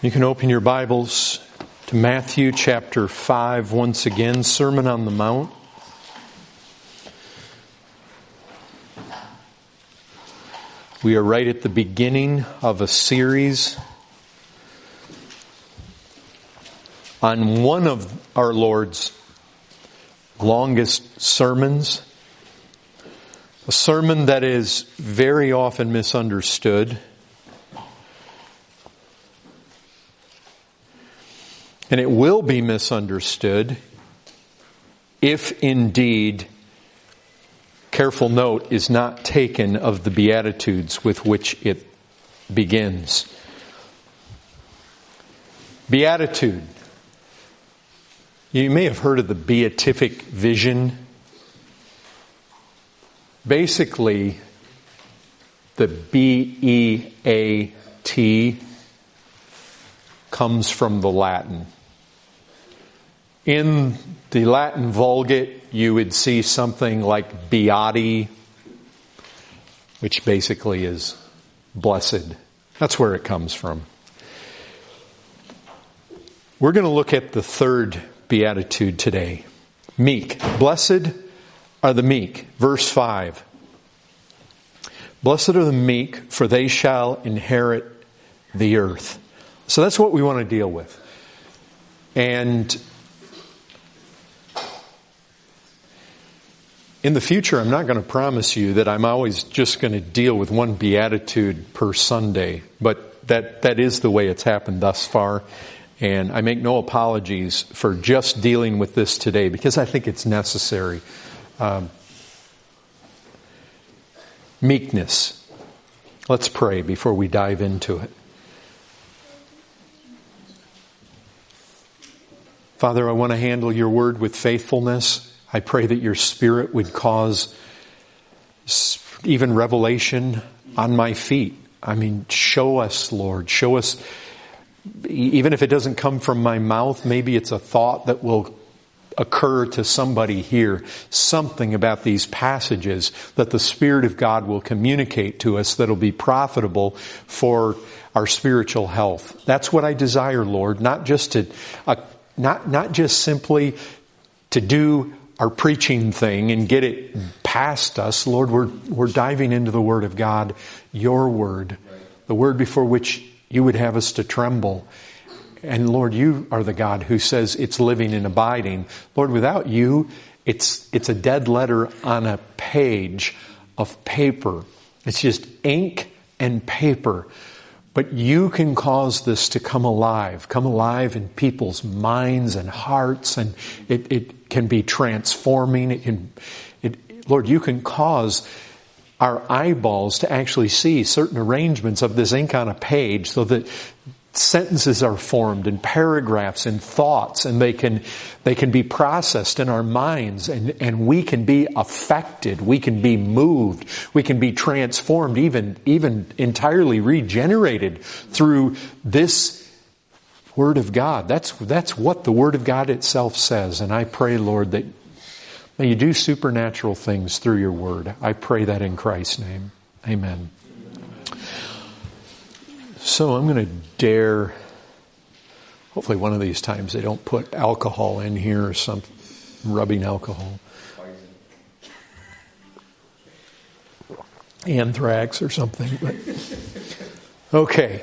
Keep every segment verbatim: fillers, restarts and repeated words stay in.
You can open your Bibles to Matthew chapter five once again, Sermon on the Mount. We are right at the beginning of a series on one of our Lord's longest sermons, a sermon that is very often misunderstood. And it will be misunderstood if indeed careful note is not taken of the Beatitudes with which it begins. Beatitude. You may have heard of the beatific vision. Basically, the B E A T comes from the Latin. In the Latin Vulgate, you would see something like beati, which basically is blessed. That's where it comes from. We're going to look at the third beatitude today. Meek. Blessed are the meek. Verse five. Blessed are the meek, for they shall inherit the earth. So that's what we want to deal with. And in the future, I'm not going to promise you that I'm always just going to deal with one beatitude per Sunday, but that, that is the way it's happened thus far. And I make no apologies for just dealing with this today because I think it's necessary. Um, meekness. Let's pray before we dive into it. Father, I want to handle your word with faithfulness. I pray that your Spirit would cause even revelation on my feet. I mean, show us, Lord. Show us, even if it doesn't come from my mouth, maybe it's a thought that will occur to somebody here. Something about these passages that the Spirit of God will communicate to us that will be profitable for our spiritual health. That's what I desire, Lord. Not just to, uh, not not just simply to do our preaching thing and get it past us. Lord, we're we're diving into the Word of God, your Word, the Word before which you would have us to tremble. And Lord, you are the God who says it's living and abiding. Lord, without you, it's it's a dead letter on a page of paper. It's just ink and paper. But you can cause this to come alive, come alive in people's minds and hearts, and it, it can be transforming. It can, it, Lord, you can cause our eyeballs to actually see certain arrangements of this ink on a page so that sentences are formed and paragraphs and thoughts, and they can they can be processed in our minds, and, and we can be affected, we can be moved, we can be transformed, even even entirely regenerated through this Word of God. That's that's what the Word of God itself says. And I pray, Lord, that may you do supernatural things through your Word. I pray that in Christ's name. Amen. So I'm going to dare, hopefully one of these times they don't put alcohol in here or some rubbing alcohol. Anthrax or something. But okay.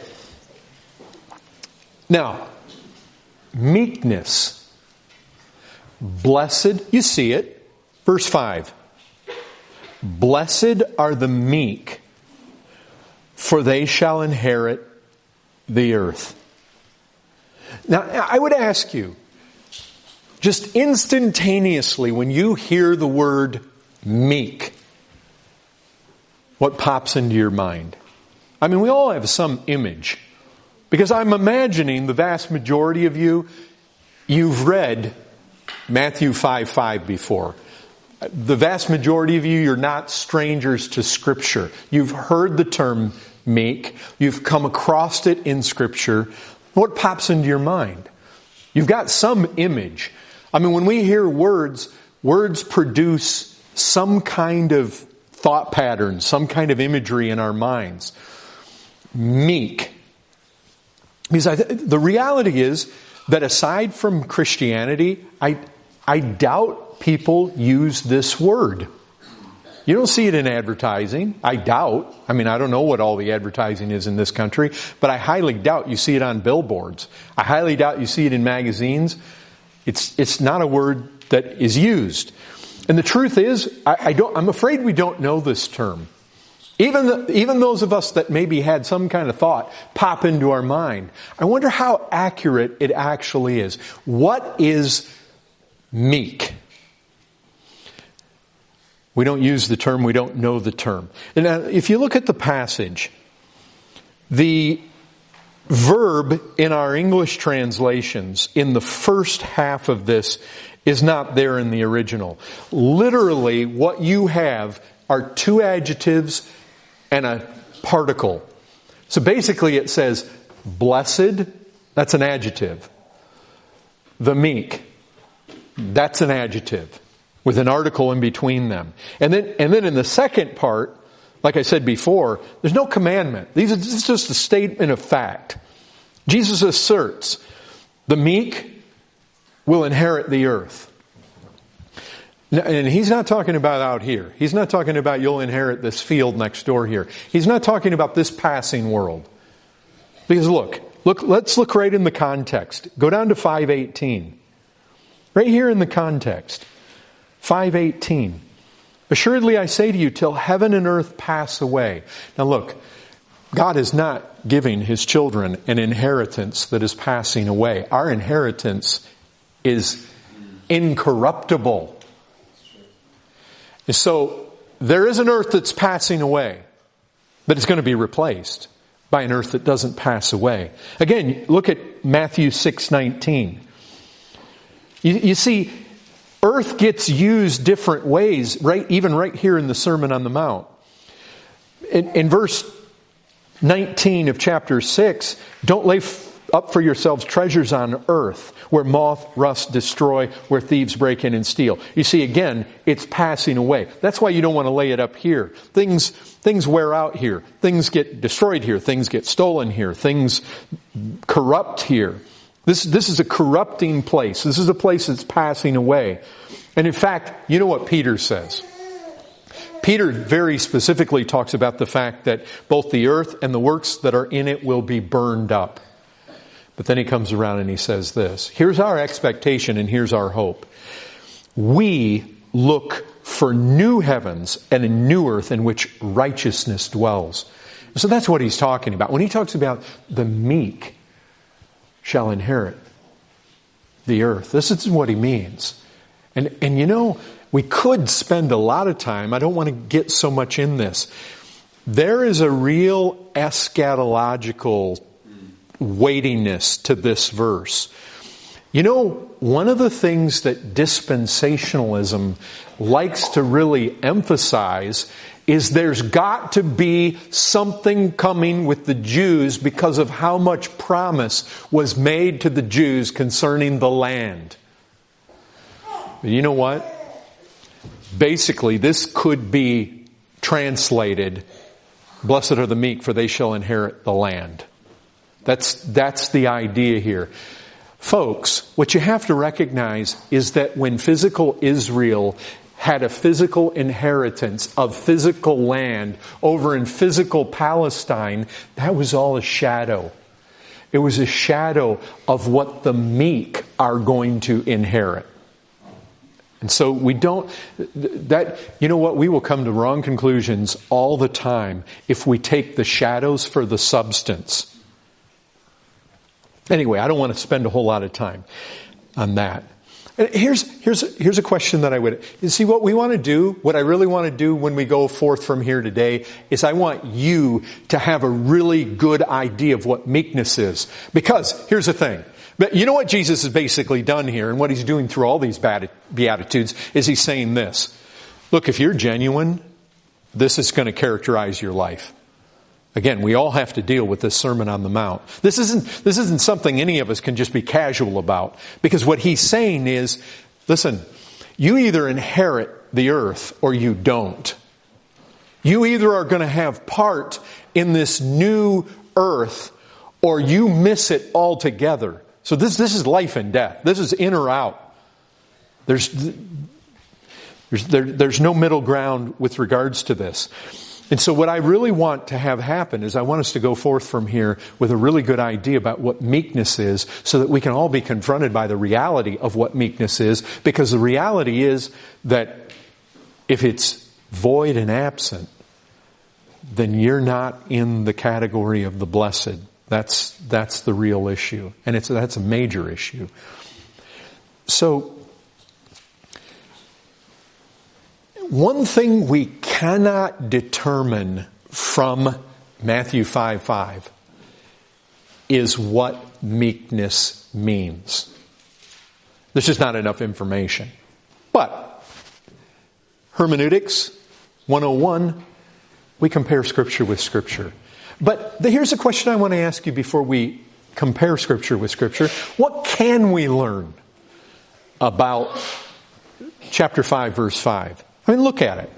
Now, meekness. Blessed, you see it. Verse five. Blessed are the meek, for they shall inherit the earth. Now, I would ask you, just instantaneously, when you hear the word meek, what pops into your mind? I mean, we all have some image. Because I'm imagining the vast majority of you, you've read Matthew five five before. The vast majority of you, you're not strangers to Scripture. You've heard the term meek. You've come across it in Scripture. What pops into your mind? You've got some image. I mean, when we hear words, words produce some kind of thought pattern, some kind of imagery in our minds. Meek. Because I th- the reality is that aside from Christianity, I, I doubt people use this word. You don't see it in advertising. I doubt. I mean, I don't know what all the advertising is in this country, but I highly doubt you see it on billboards. I highly doubt you see it in magazines. It's, it's not a word that is used. And the truth is, I, I don't, I'm afraid we don't know this term. Even, the, even those of us that maybe had some kind of thought pop into our mind. I wonder how accurate it actually is. What is meek? We don't use the term, we don't know the term. And now, if you look at the passage, the verb in our English translations in the first half of this is not there in the original. Literally, what you have are two adjectives and a particle. So basically it says, blessed, that's an adjective. The meek, that's an adjective, with an article in between them. And then, and then in the second part, like I said before, there's no commandment. These are, this is just a statement of fact. Jesus asserts, the meek will inherit the earth. And he's not talking about out here. He's not talking about you'll inherit this field next door here. He's not talking about this passing world. Because look, look, let's look right in the context. Go down to five eighteen. Right here in the context. five eighteen. Assuredly I say to you, till heaven and earth pass away. Now look, God is not giving His children an inheritance that is passing away. Our inheritance is incorruptible. And so there is an earth that's passing away, but it's going to be replaced by an earth that doesn't pass away. Again, look at Matthew six nineteen. You, you see, earth gets used different ways, right? Even right here in the Sermon on the Mount. In, in verse nineteen of chapter six, don't lay f- up for yourselves treasures on earth, where moth, rust, destroy, where thieves break in and steal. You see, again, it's passing away. That's why you don't want to lay it up here. Things, things wear out here. Things get destroyed here. Things get stolen here. Things corrupt here. This, this is a corrupting place. This is a place that's passing away. And in fact, you know what Peter says? Peter very specifically talks about the fact that both the earth and the works that are in it will be burned up. But then he comes around and he says this. Here's our expectation and here's our hope. We look for new heavens and a new earth in which righteousness dwells. So that's what he's talking about. When he talks about the meek shall inherit the earth, this is what he means. And, and you know, we could spend a lot of time, I don't want to get so much in this. There is a real eschatological weightiness to this verse. You know, one of the things that dispensationalism likes to really emphasize is there's got to be something coming with the Jews because of how much promise was made to the Jews concerning the land. But you know what? Basically, this could be translated, blessed are the meek, for they shall inherit the land. That's, that's the idea here. Folks, what you have to recognize is that when physical Israel had a physical inheritance of physical land over in physical Palestine, that was all a shadow. It was a shadow of what the meek are going to inherit. And so we don't, that, you know what, we will come to wrong conclusions all the time if we take the shadows for the substance. Anyway, I don't want to spend a whole lot of time on that. And here's, here's, here's a question that I would, you see what we want to do, what I really want to do when we go forth from here today is I want you to have a really good idea of what meekness is. Because, here's the thing. But you know what Jesus has basically done here and what He's doing through all these Beatitudes is He's saying this. Look, if you're genuine, this is going to characterize your life. Again, we all have to deal with this Sermon on the Mount. This isn't, this isn't something any of us can just be casual about. Because what He's saying is, listen, you either inherit the earth or you don't. You either are going to have part in this new earth or you miss it altogether. So this, this is life and death. This is in or out. There's, there's, there, there's no middle ground with regards to this. And so what I really want to have happen is I want us to go forth from here with a really good idea about what meekness is, so that we can all be confronted by the reality of what meekness is, because the reality is that if it's void and absent, then you're not in the category of the blessed. That's, that's the real issue. And it's, that's a major issue. So, one thing we cannot determine from Matthew five five is what meekness means. There's just not enough information. But hermeneutics one oh one, we compare Scripture with Scripture. But here's a question I want to ask you before we compare Scripture with Scripture. What can we learn about chapter five, verse five? I mean, look at it.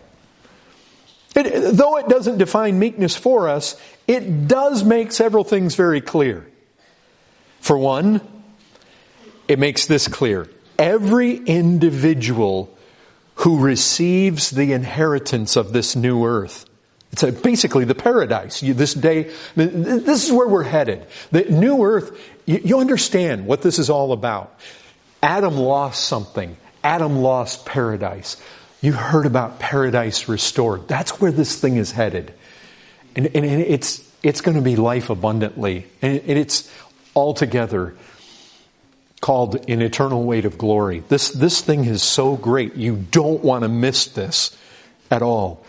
It. Though it doesn't define meekness for us, it does make several things very clear. For one, it makes this clear. Every individual who receives the inheritance of this new earth, it's basically the paradise. You, this day, this is where we're headed. The new earth, you, you understand what this is all about. Adam lost something. Adam lost paradise. You heard about paradise restored. That's where this thing is headed. And, and it's, it's going to be life abundantly. And it's altogether called an eternal weight of glory. This, this thing is so great. You don't want to miss this at all.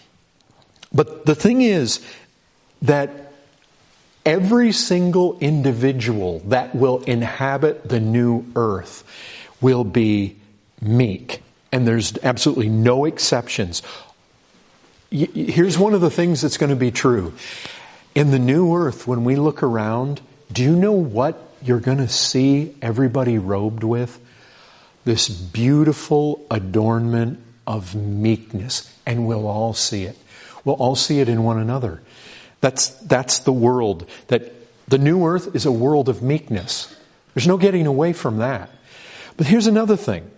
But the thing is that every single individual that will inhabit the new earth will be meek. And there's absolutely no exceptions. Here's one of the things that's going to be true. In the new earth, when we look around, do you know what you're going to see everybody robed with? This beautiful adornment of meekness. And we'll all see it. We'll all see it in one another. That's, that's the world. That the new earth is a world of meekness. There's no getting away from that. But here's another thing.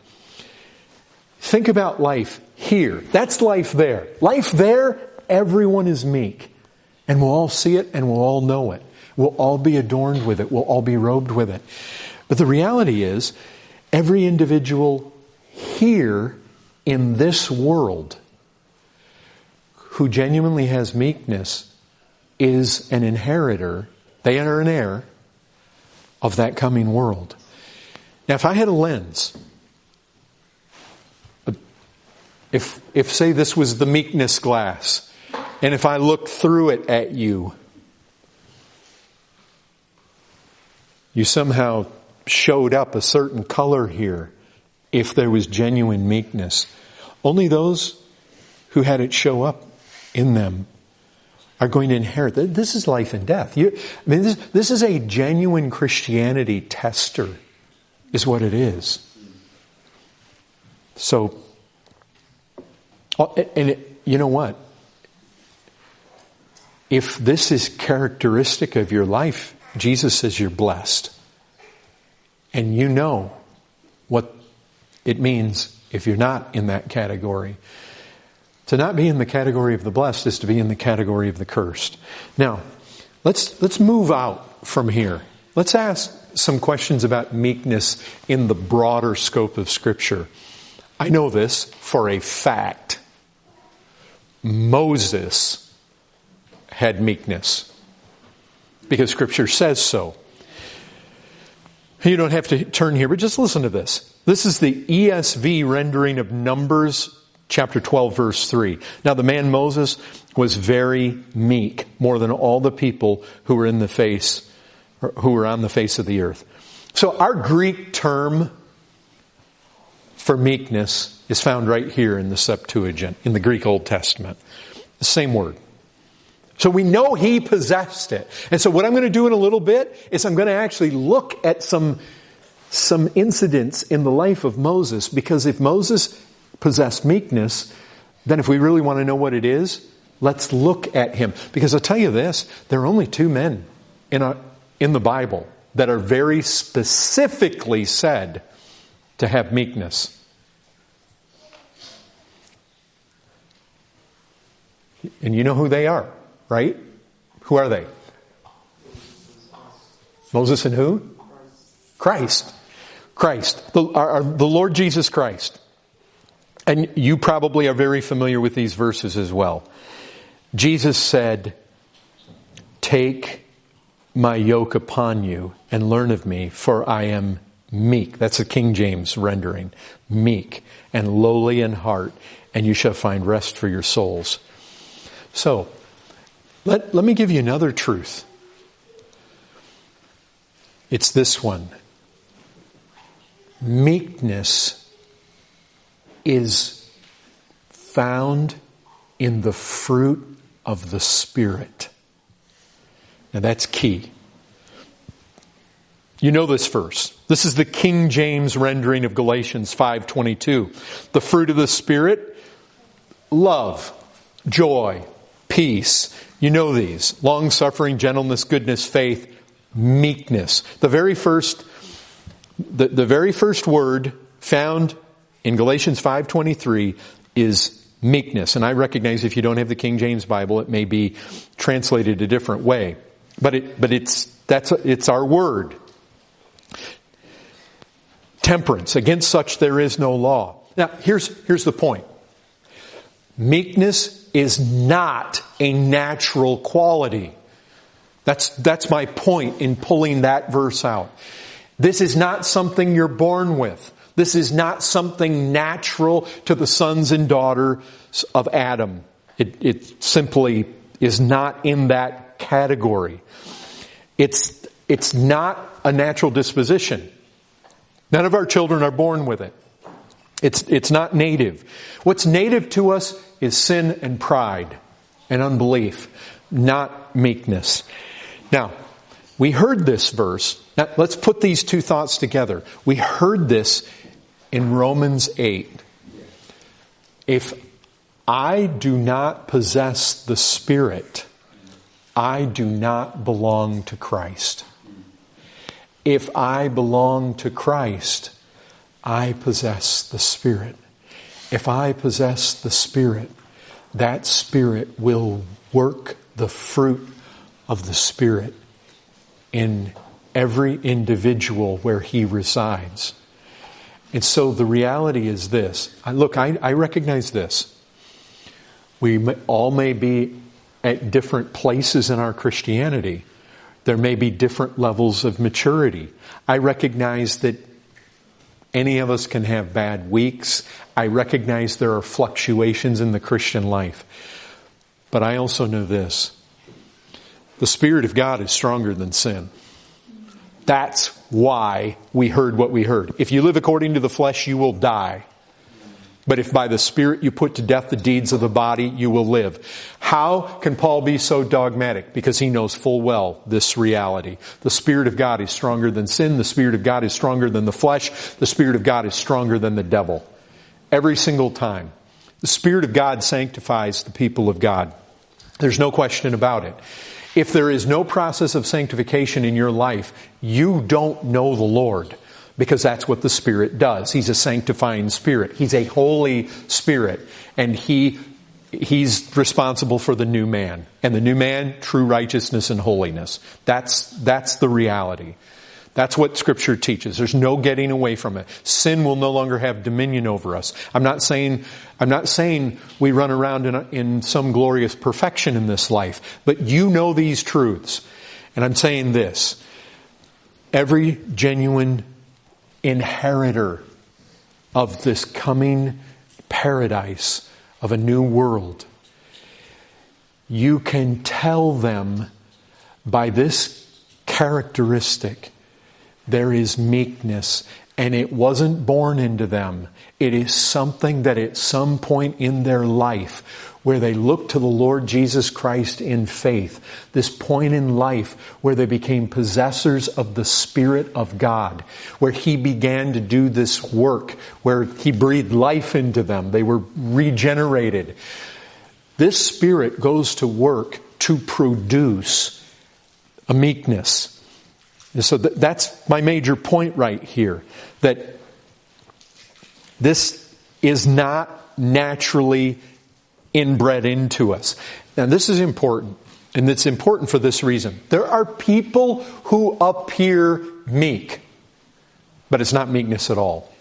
Think about life here. That's life there. Life there, everyone is meek. And we'll all see it and we'll all know it. We'll all be adorned with it. We'll all be robed with it. But the reality is, every individual here in this world who genuinely has meekness is an inheritor. They are an heir of that coming world. Now, if I had a lens, If, if say this was the meekness glass, and if I looked through it at you, you somehow showed up a certain color here, if there was genuine meekness. Only those who had it show up in them are going to inherit. This is life and death. You, I mean, this, this is a genuine Christianity tester, is what it is. So, and it, you know what? If this is characteristic of your life, Jesus says you're blessed. And you know what it means if you're not in that category. To not be in the category of the blessed is to be in the category of the cursed. Now, let's let's move out from here. Let's ask some questions about meekness in the broader scope of Scripture. I know this for a fact. Moses had meekness because Scripture says so. You don't have to turn here, but just listen to this. This is the E S V rendering of Numbers chapter twelve, verse three. Now the man Moses was very meek, more than all the people who were in the face, who were on the face of the earth. So our Greek term for meekness is found right here in the Septuagint, in the Greek Old Testament. The same word. So we know he possessed it. And so what I'm going to do in a little bit is I'm going to actually look at some, some incidents in the life of Moses, because if Moses possessed meekness, then if we really want to know what it is, let's look at him. Because I'll tell you this, there are only two men in our, in the Bible that are very specifically said to have meekness. And you know who they are, right? Who are they? Moses and who? Christ. Christ. The, our, our, the Lord Jesus Christ. And you probably are very familiar with these verses as well. Jesus said, "Take my yoke upon you and learn of me, for I am meek." That's the King James rendering. Meek and lowly in heart, and you shall find rest for your souls. So, let, let me give you another truth. It's this one. Meekness is found in the fruit of the Spirit. Now that's key. You know this verse. This is the King James rendering of Galatians five twenty-two. The fruit of the Spirit, love, joy, peace. You know these. Long-suffering, gentleness, goodness, faith, meekness. The very first, the, the very first word found in Galatians five twenty-three is meekness. And I recognize if you don't have the King James Bible, it may be translated a different way. But it, but it's, that's, it's our word. Temperance. Against such there is no law. Now, here's, here's the point. Meekness is not a natural quality. That's, that's my point in pulling that verse out. This is not something you're born with. This is not something natural to the sons and daughters of Adam. It, it simply is not in that category. It's, it's not a natural disposition. None of our children are born with it. It's, it's not native. What's native to us is sin and pride and unbelief, not meekness. Now, we heard this verse. Now, let's put these two thoughts together. We heard this in Romans eight. If I do not possess the Spirit, I do not belong to Christ. If I belong to Christ, I possess the Spirit. If I possess the Spirit, that Spirit will work the fruit of the Spirit in every individual where He resides. And so the reality is this. Look, I, I recognize this. We may, all may be at different places in our Christianity. There may be different levels of maturity. I recognize that any of us can have bad weeks. I recognize there are fluctuations in the Christian life. But I also know this. The Spirit of God is stronger than sin. That's why we heard what we heard. If you live according to the flesh, you will die. But if by the Spirit you put to death the deeds of the body, you will live. How can Paul be so dogmatic? Because he knows full well this reality. The Spirit of God is stronger than sin. The Spirit of God is stronger than the flesh. The Spirit of God is stronger than the devil. Every single time. The Spirit of God sanctifies the people of God. There's no question about it. If there is no process of sanctification in your life, you don't know the Lord. Because that's what the Spirit does. He's a sanctifying Spirit. He's a Holy Spirit. And He, He's responsible for the new man. And the new man, true righteousness and holiness. That's, that's the reality. That's what Scripture teaches. There's no getting away from it. Sin will no longer have dominion over us. I'm not saying, I'm not saying we run around in, a, in some glorious perfection in this life. But you know these truths. And I'm saying this. Every genuine inheritor of this coming paradise of a new world, you can tell them by this characteristic, there is meekness, and it wasn't born into them. It is something that at some point in their life where they looked to the Lord Jesus Christ in faith, this point in life where they became possessors of the Spirit of God, where He began to do this work, where He breathed life into them. They were regenerated. This Spirit goes to work to produce a meekness. And so th- that's my major point right here, that this is not naturally inbred into us. Now this is important, and it's important for this reason. There are people who appear meek, but it's not meekness at all.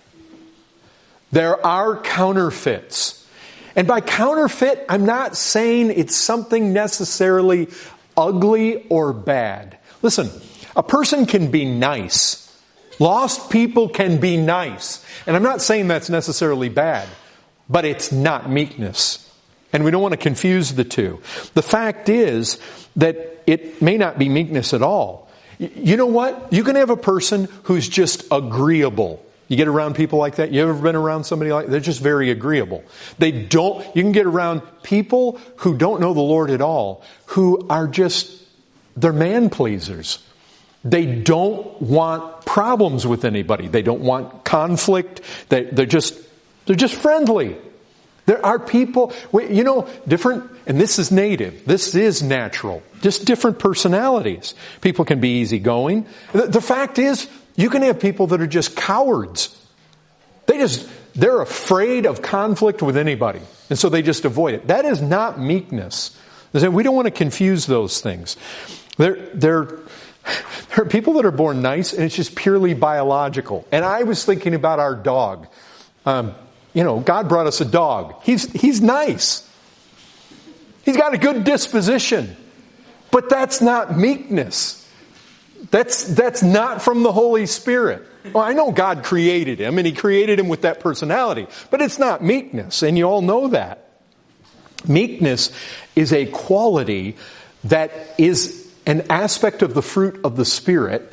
There are counterfeits. And by counterfeit, I'm not saying it's something necessarily ugly or bad. Listen, a person can be nice. Lost people can be nice. And I'm not saying that's necessarily bad, but it's not meekness. And we don't want to confuse the two. The fact is that it may not be meekness at all. You know what? You can have a person who's just agreeable. You get around people like that? You ever been around somebody like that? They're just very agreeable. They don't, you can get around people who don't know the Lord at all, who are just, they're man pleasers. They don't want problems with anybody. They don't want conflict. They, they're just, they're just friendly. There are people, you know, different, and this is native. This is natural. Just different personalities. People can be easygoing. The, the fact is, you can have people that are just cowards. They just, they're afraid of conflict with anybody. And so they just avoid it. That is not meekness. We don't want to confuse those things. There, there, there are people that are born nice, and it's just purely biological. And I was thinking about our dog. Um, you know, God brought us a dog. He's, he's nice. He's got a good disposition. But that's not meekness. That's, that's not from the Holy Spirit. Well, I know God created him, and He created him with that personality. But it's not meekness, and you all know that. Meekness is a quality that is an aspect of the fruit of the Spirit.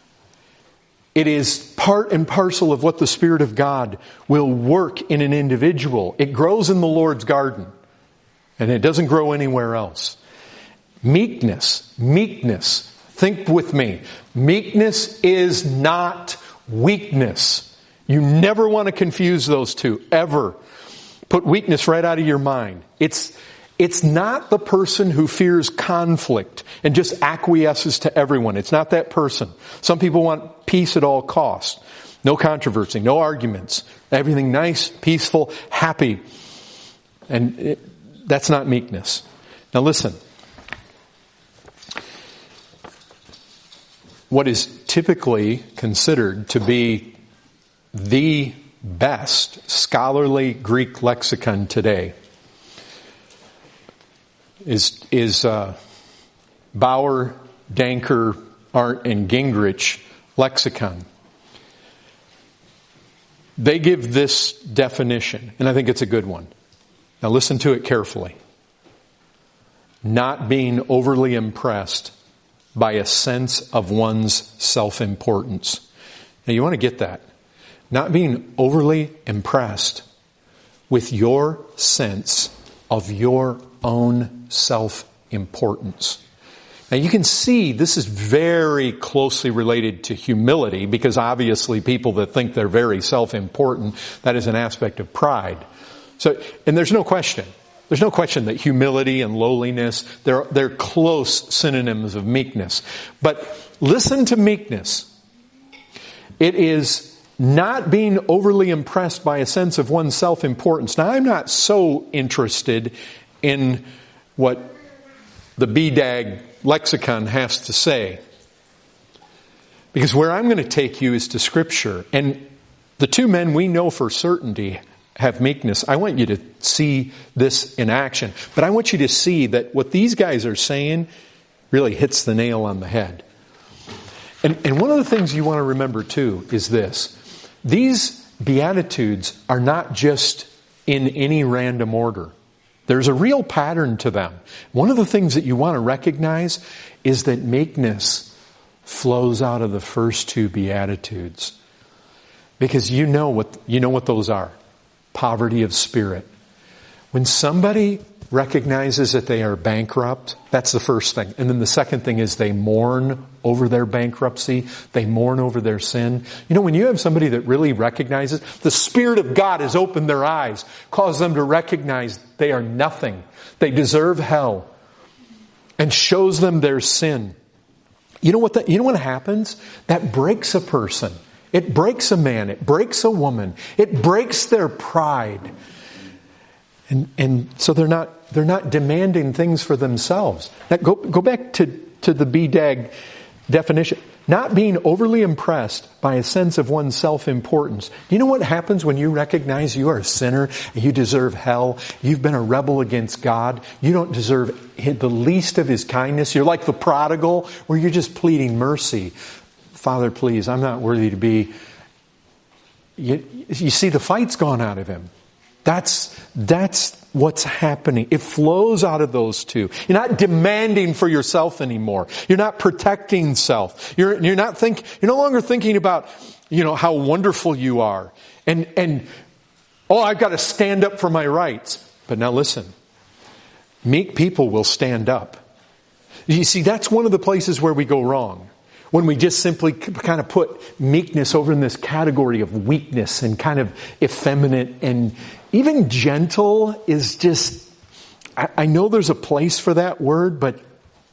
It is part and parcel of what the Spirit of God will work in an individual. It grows in the Lord's garden, and it doesn't grow anywhere else. Meekness, meekness. Think with me. Meekness is not weakness. You never want to confuse those two, ever. Put weakness right out of your mind. It's, it's not the person who fears conflict and just acquiesces to everyone. It's not that person. Some people want peace at all costs. No controversy, no arguments. Everything nice, peaceful, happy. And it, that's not meekness. Now listen. What is typically considered to be the best scholarly Greek lexicon today is, is uh, Bauer, Danker, Arndt, and Gingrich lexicon. They give this definition, and I think it's a good one. Now listen to it carefully. Not being overly impressed by a sense of one's self-importance. Now you want to get that. Not being overly impressed with your sense of your own self-importance. Now you can see this is very closely related to humility, because obviously people that think they're very self-important, that is an aspect of pride. So, and there's no question. There's no question that humility and lowliness, they're, they're close synonyms of meekness. But listen to meekness. It is not being overly impressed by a sense of one's self-importance. Now, I'm not so interested in what the B D A G lexicon has to say, because where I'm going to take you is to Scripture. And the two men we know for certainty have meekness. I want you to see this in action. But I want you to see that what these guys are saying really hits the nail on the head. And, and one of the things you want to remember too is this. These Beatitudes are not just in any random order. There's a real pattern to them. One of the things that you want to recognize is that meekness flows out of the first two Beatitudes. Because you know what, you know what those are. Poverty of spirit. When somebody recognizes that they are bankrupt, that's the first thing. And then the second thing is they mourn over their bankruptcy. They mourn over their sin. You know, when you have somebody that really recognizes, the Spirit of God has opened their eyes, caused them to recognize they are nothing. They deserve hell, and shows them their sin. You know what that, you know what happens? That breaks a person. It breaks a man. It breaks a woman. It breaks their pride. And and so they're not they're not demanding things for themselves. Now go go back to, to the B D A G definition. Not being overly impressed by a sense of one's self-importance. Do you know what happens when you recognize you are a sinner and you deserve hell? You've been a rebel against God. You don't deserve the least of His kindness. You're like the prodigal where you're just pleading mercy. Father, please, I'm not worthy to be. You, you see, the fight's gone out of him. That's, that's what's happening. It flows out of those two. You're not demanding for yourself anymore. You're not protecting self. You're, you're not think, you're no longer thinking about, you know, how wonderful you are. And, and, oh, I've got to stand up for my rights. But now listen, meek people will stand up. You see, that's one of the places where we go wrong. When we just simply kind of put meekness over in this category of weakness and kind of effeminate, and even gentle is just, I, I know there's a place for that word, but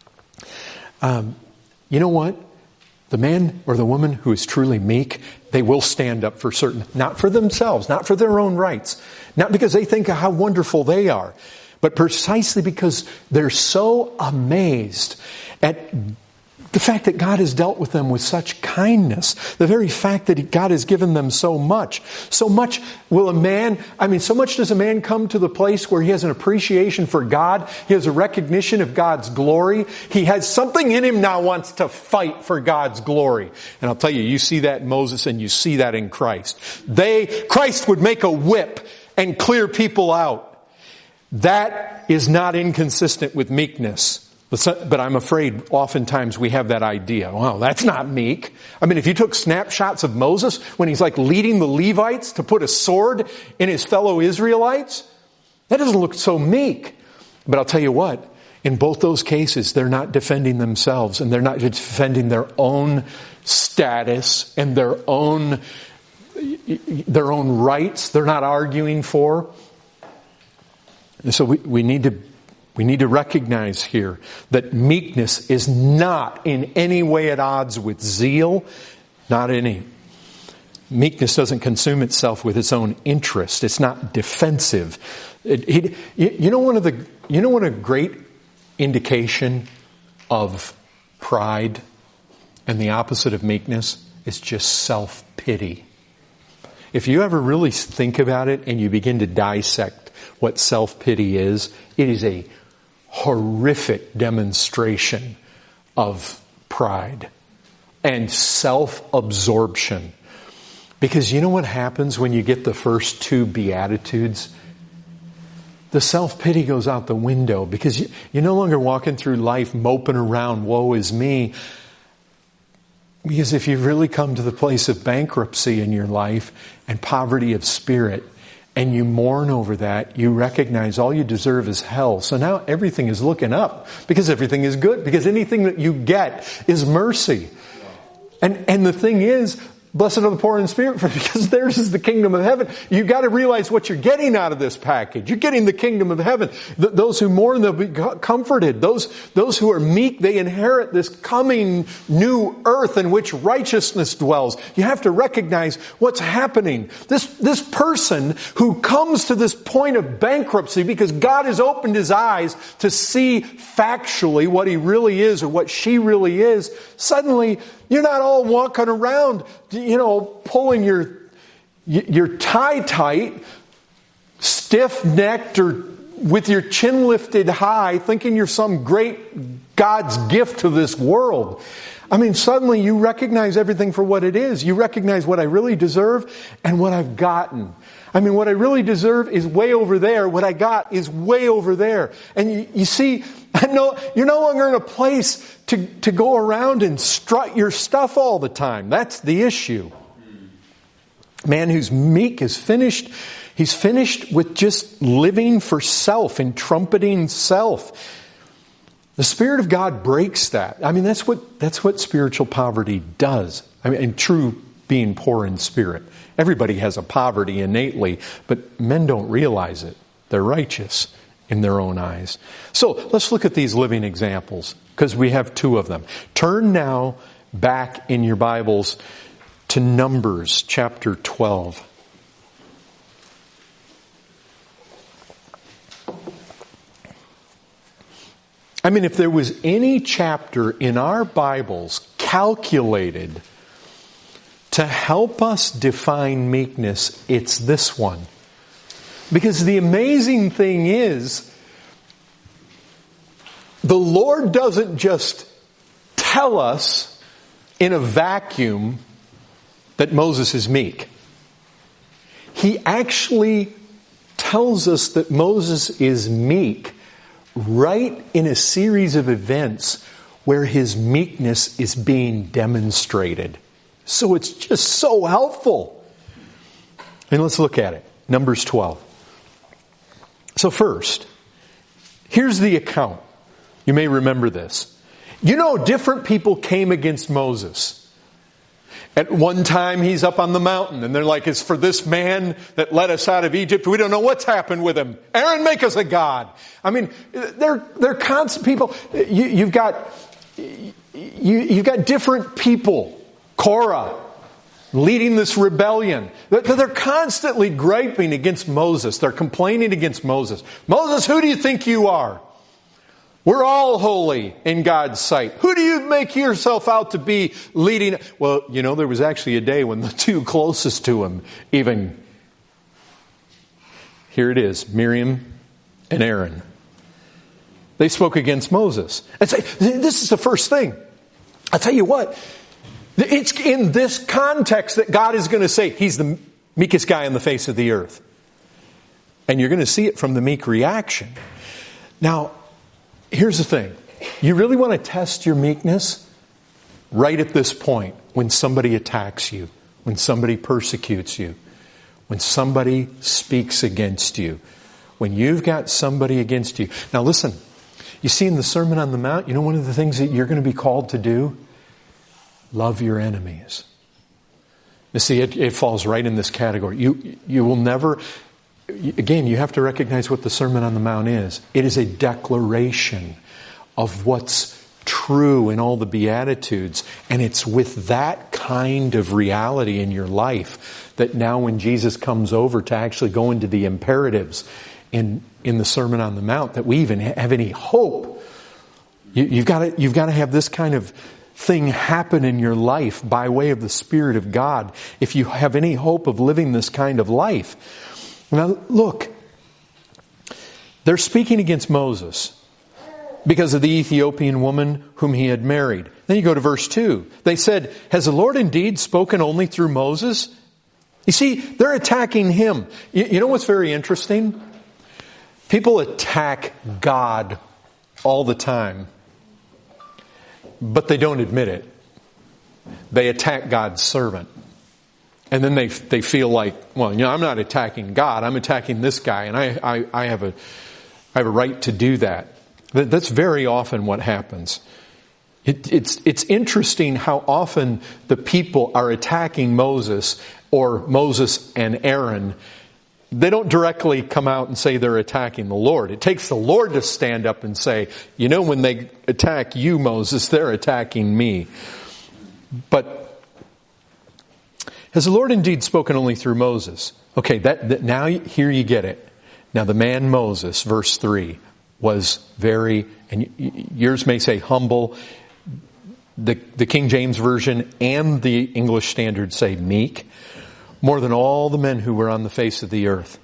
um, you know what? The man or the woman who is truly meek, they will stand up for certain, not for themselves, not for their own rights, not because they think of how wonderful they are, but precisely because they're so amazed at the fact that God has dealt with them with such kindness. The very fact that God has given them so much. So much will a man, I mean, so much does a man come to the place where he has an appreciation for God. He has a recognition of God's glory. He has something in him now wants to fight for God's glory. And I'll tell you, you see that in Moses and you see that in Christ. They, Christ would make a whip and clear people out. That is not inconsistent with meekness. But I'm afraid oftentimes we have that idea. Well, that's not meek. I mean, if you took snapshots of Moses when he's like leading the Levites to put a sword in his fellow Israelites, that doesn't look so meek. But I'll tell you what, in both those cases, they're not defending themselves and they're not defending their own status and their own, their own rights. They're not arguing for. And so we, we need to We need to recognize here that meekness is not in any way at odds with zeal, not any. Meekness doesn't consume itself with its own interest. It's not defensive. It, it, you know, one of the, you know, what a great indication of pride and the opposite of meekness is just self-pity. If you ever really think about it and you begin to dissect what self-pity is, it is a horrific demonstration of pride and self-absorption. Because you know what happens when you get the first two Beatitudes? The self-pity goes out the window because you, you're no longer walking through life moping around, woe is me. Because if you've really come to the place of bankruptcy in your life and poverty of spirit, and you mourn over that, you recognize all you deserve is hell. So now everything is looking up because everything is good. Because anything that you get is mercy. And and the thing is, blessed are the poor in spirit, for because theirs is the kingdom of heaven. You've got to realize what you're getting out of this package. You're getting the kingdom of heaven. Th- those who mourn, they'll be comforted. Those, those who are meek, they inherit this coming new earth in which righteousness dwells. You have to recognize what's happening. This, this person who comes to this point of bankruptcy because God has opened his eyes to see factually what he really is or what she really is, suddenly you're not all walking around, you know, pulling your your tie tight, stiff-necked, or with your chin lifted high, thinking you're some great God's gift to this world. I mean, suddenly you recognize everything for what it is. You recognize what I really deserve and what I've gotten. I mean, what I really deserve is way over there. What I got is way over there. And you, you see, I know you're no longer in a place to, to go around and strut your stuff all the time. That's the issue. Man who's meek is finished. He's finished with just living for self and trumpeting self. The Spirit of God breaks that. I mean, that's what, that's what spiritual poverty does. I mean, and true being poor in spirit. Everybody has a poverty innately, but men don't realize it. They're righteous. in their own eyes. So let's look at these living examples, because we have two of them. Turn now back in your Bibles to Numbers chapter twelve. I mean, if there was any chapter in our Bibles calculated to help us define meekness, it's this one. Because the amazing thing is, the Lord doesn't just tell us in a vacuum that Moses is meek. He actually tells us that Moses is meek right in a series of events where his meekness is being demonstrated. So it's just so helpful. And let's look at it. Numbers twelve. So first, here's the account. You may remember this. You know, different people came against Moses. At one time, he's up on the mountain, and they're like, it's for this man that led us out of Egypt. We don't know what's happened with him. Aaron, make us a god. I mean, they're, they're constant people. You, you've got, you, you've got different people. Korah, leading this rebellion. They're constantly griping against Moses. They're complaining against Moses. Moses, who do you think you are? We're all holy in God's sight. Who do you make yourself out to be leading? Well, you know, there was actually a day when the two closest to him even, here it is, Miriam and Aaron. They spoke against Moses. And say, this is the first thing. I'll tell you what, it's in this context that God is going to say, he's the meekest guy on the face of the earth. And you're going to see it from the meek reaction. Now, here's the thing. You really want to test your meekness right at this point, when somebody attacks you, when somebody persecutes you, when somebody speaks against you, when you've got somebody against you. Now listen, you see in the Sermon on the Mount, you know one of the things that you're going to be called to do? Love your enemies. You see, it, it falls right in this category. You, you will never... Again, you have to recognize what the Sermon on the Mount is. It is a declaration of what's true in all the Beatitudes. And it's with that kind of reality in your life that now when Jesus comes over to actually go into the imperatives in, in the Sermon on the Mount, that we even have any hope. You, you've got to, you've got to have this kind of thing happen in your life by way of the Spirit of God if you have any hope of living this kind of life. Now, look, they're speaking against Moses because of the Ethiopian woman whom he had married. Then you go to verse two. They said, has the Lord indeed spoken only through Moses? You see, they're attacking him. You, you know what's very interesting? People attack God all the time, but they don't admit it. They attack God's servant. And then they they feel like, well, you know, I'm not attacking God. I'm attacking this guy, and I I, I have a I have a right to do that. That's very often what happens. It, it's it's interesting how often the people are attacking Moses or Moses and Aaron. They don't directly come out and say they're attacking the Lord. It takes the Lord to stand up and say, you know, when they attack you, Moses, they're attacking me. But has the Lord indeed spoken only through Moses? Okay, that, that now here you get it. Now the man Moses, verse three, was very, and yours may say humble. The, the King James Version and the English Standard say meek, more than all the men who were on the face of the earth.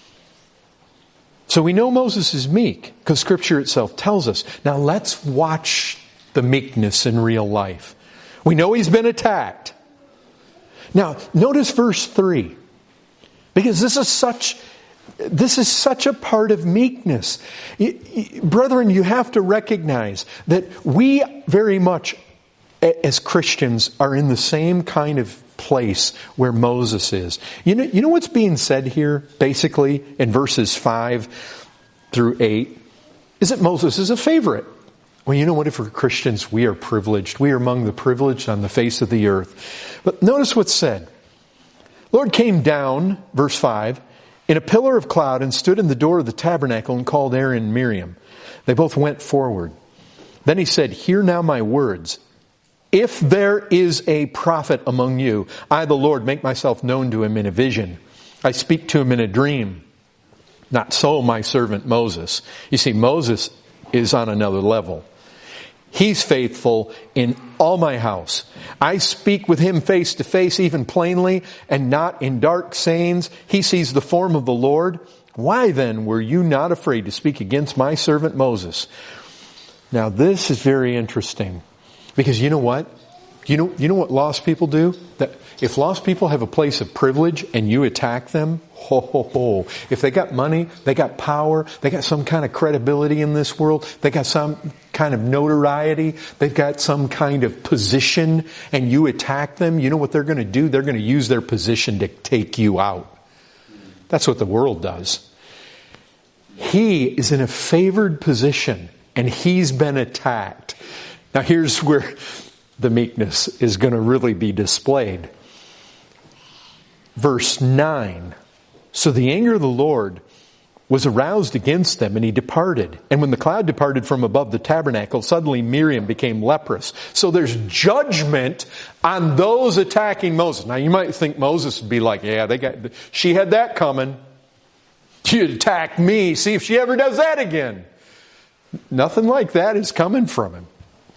So we know Moses is meek because Scripture itself tells us. Now let's watch the meekness in real life. We know he's been attacked. Now, notice verse three, because this is such, this is such a part of meekness. Brethren, you have to recognize that we very much, as Christians, are in the same kind of place where Moses is. You know, you know what's being said here, basically, in verses five through eight, is that Moses is a favorite. Well, you know what? If we're Christians, we are privileged. We are among the privileged on the face of the earth. But notice what's said. Lord came down, verse five, in a pillar of cloud and stood in the door of the tabernacle and called Aaron and Miriam. They both went forward. Then he said, hear now my words. If there is a prophet among you, I, the Lord, make myself known to him in a vision. I speak to him in a dream. Not so my servant Moses. You see, Moses is on another level. He's faithful in all my house. I speak with him face to face, even plainly, and not in dark sayings. He sees the form of the Lord. Why then were you not afraid to speak against my servant Moses? Now this is very interesting. Because you know what? You know, you know what lost people do? That if lost people have a place of privilege and you attack them, ho, ho, ho. If they got money, they got power, they got some kind of credibility in this world, they got some kind of notoriety, they've got some kind of position, and you attack them, you know what they're going to do? They're going to use their position to take you out. That's what the world does. He is in a favored position, and he's been attacked. Now here's where the meekness is going to really be displayed. Verse nine. So the anger of the Lord was aroused against them, and he departed. And when the cloud departed from above the tabernacle, suddenly Miriam became leprous. So there's judgment on those attacking Moses. Now you might think Moses would be like, yeah, they got, she had that coming. She attacked me. See if she ever does that again. Nothing like that is coming from him.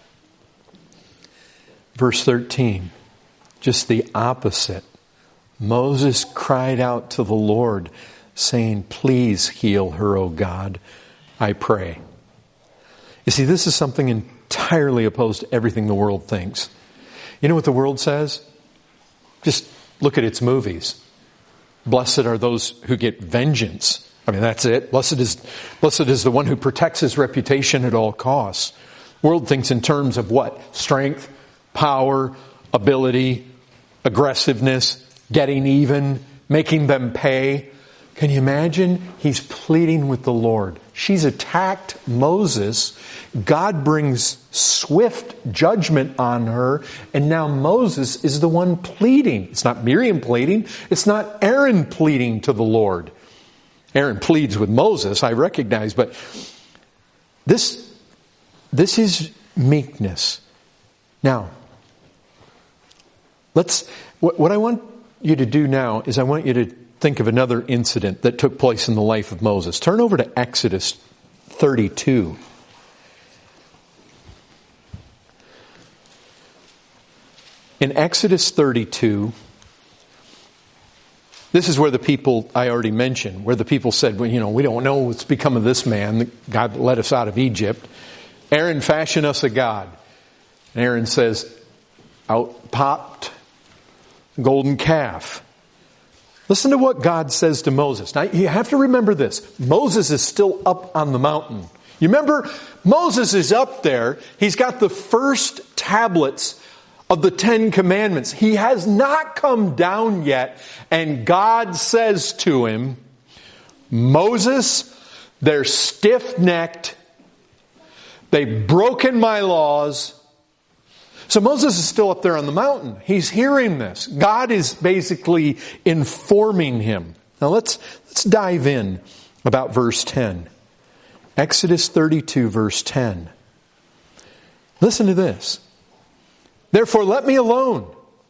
Verse thirteen, just the opposite. Moses cried out to the Lord, saying, please heal her, O God, I pray. You see, this is something entirely opposed to everything the world thinks. You know what the world says? Just look at its movies. Blessed are those who get vengeance. I mean, that's it. Blessed is, blessed is the one who protects his reputation at all costs. The world thinks in terms of what? Strength, power, ability, aggressiveness, getting even, making them pay. Can you imagine? He's pleading with the Lord. She's attacked Moses. God brings swift judgment on her. And now Moses is the one pleading. It's not Miriam pleading. It's not Aaron pleading to the Lord. Aaron pleads with Moses, I recognize. But this, this is meekness. Now, let's, what, what I want you to do now is I want you to think of another incident that took place in the life of Moses. Turn over to Exodus thirty-two. In Exodus thirty-two, this is where the people I already mentioned, where the people said, well, you know, we don't know what's become of this man. God led us out of Egypt. Aaron, fashion us a god. And Aaron says, out popped golden calf. Listen to what God says to Moses. Now, you have to remember this. Moses is still up on the mountain. You remember, Moses is up there. He's got the first tablets of the Ten Commandments. He has not come down yet. And God says to him, Moses, they're stiff-necked. They've broken my laws. So Moses is still up there on the mountain. He's hearing this. God is basically informing him. Now let's, let's dive in about verse ten. Exodus thirty-two, verse ten. Listen to this. Therefore let me alone,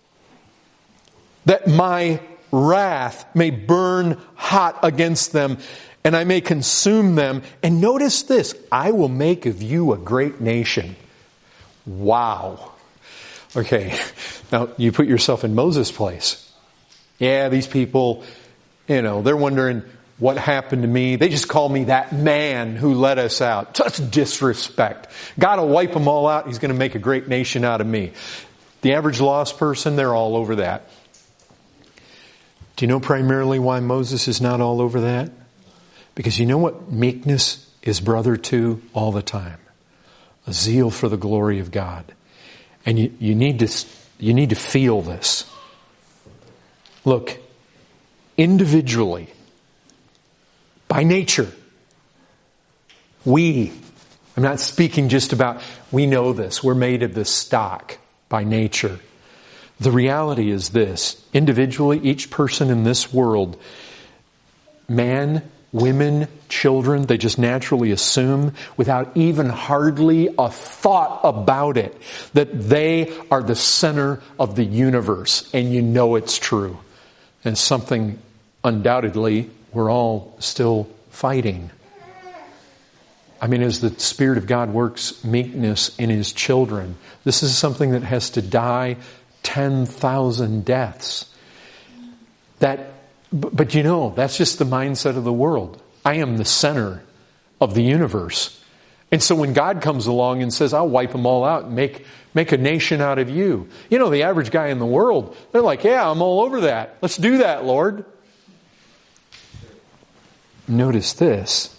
that my wrath may burn hot against them, and I may consume them. And notice this, I will make of you a great nation. Wow. Okay, now you put yourself in Moses' place. Yeah, these people, you know, they're wondering what happened to me. They just call me that man who let us out. Such disrespect. God will wipe them all out. He's going to make a great nation out of me. The average lost person, they're all over that. Do you know primarily why Moses is not all over that? Because you know what meekness is brother to all the time? A zeal for the glory of God. And you, you need to, you need to feel this. Look, individually, by nature, we, I'm not speaking just about, we know this, we're made of this stock by nature. The reality is this, individually, each person in this world man, women, children, they just naturally assume, without even hardly a thought about it, that they are the center of the universe. And you know it's true. And something undoubtedly we're all still fighting. I mean, as the Spirit of God works meekness in His children, this is something that has to die ten thousand deaths. That, but you know, that's just the mindset of the world. I am the center of the universe. And so when God comes along and says, I'll wipe them all out and make, make a nation out of you. You know, the average guy in the world, they're like, yeah, I'm all over that. Let's do that, Lord. Notice this.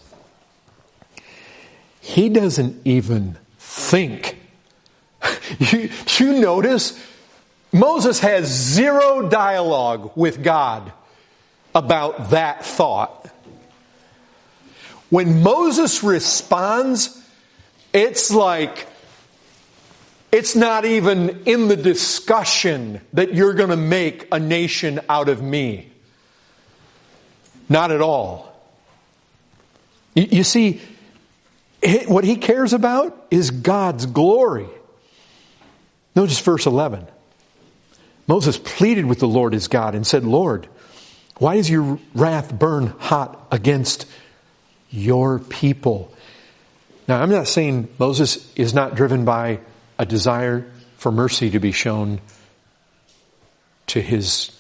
He doesn't even think. you, you notice Moses has zero dialogue with God about that thought. When Moses responds, it's like, it's not even in the discussion that you're going to make a nation out of me. Not at all. You, you see, what he cares about is God's glory. Notice verse eleven. Moses pleaded with the Lord his God and said, Lord, why does your wrath burn hot against your people? Now, I'm not saying Moses is not driven by a desire for mercy to be shown to his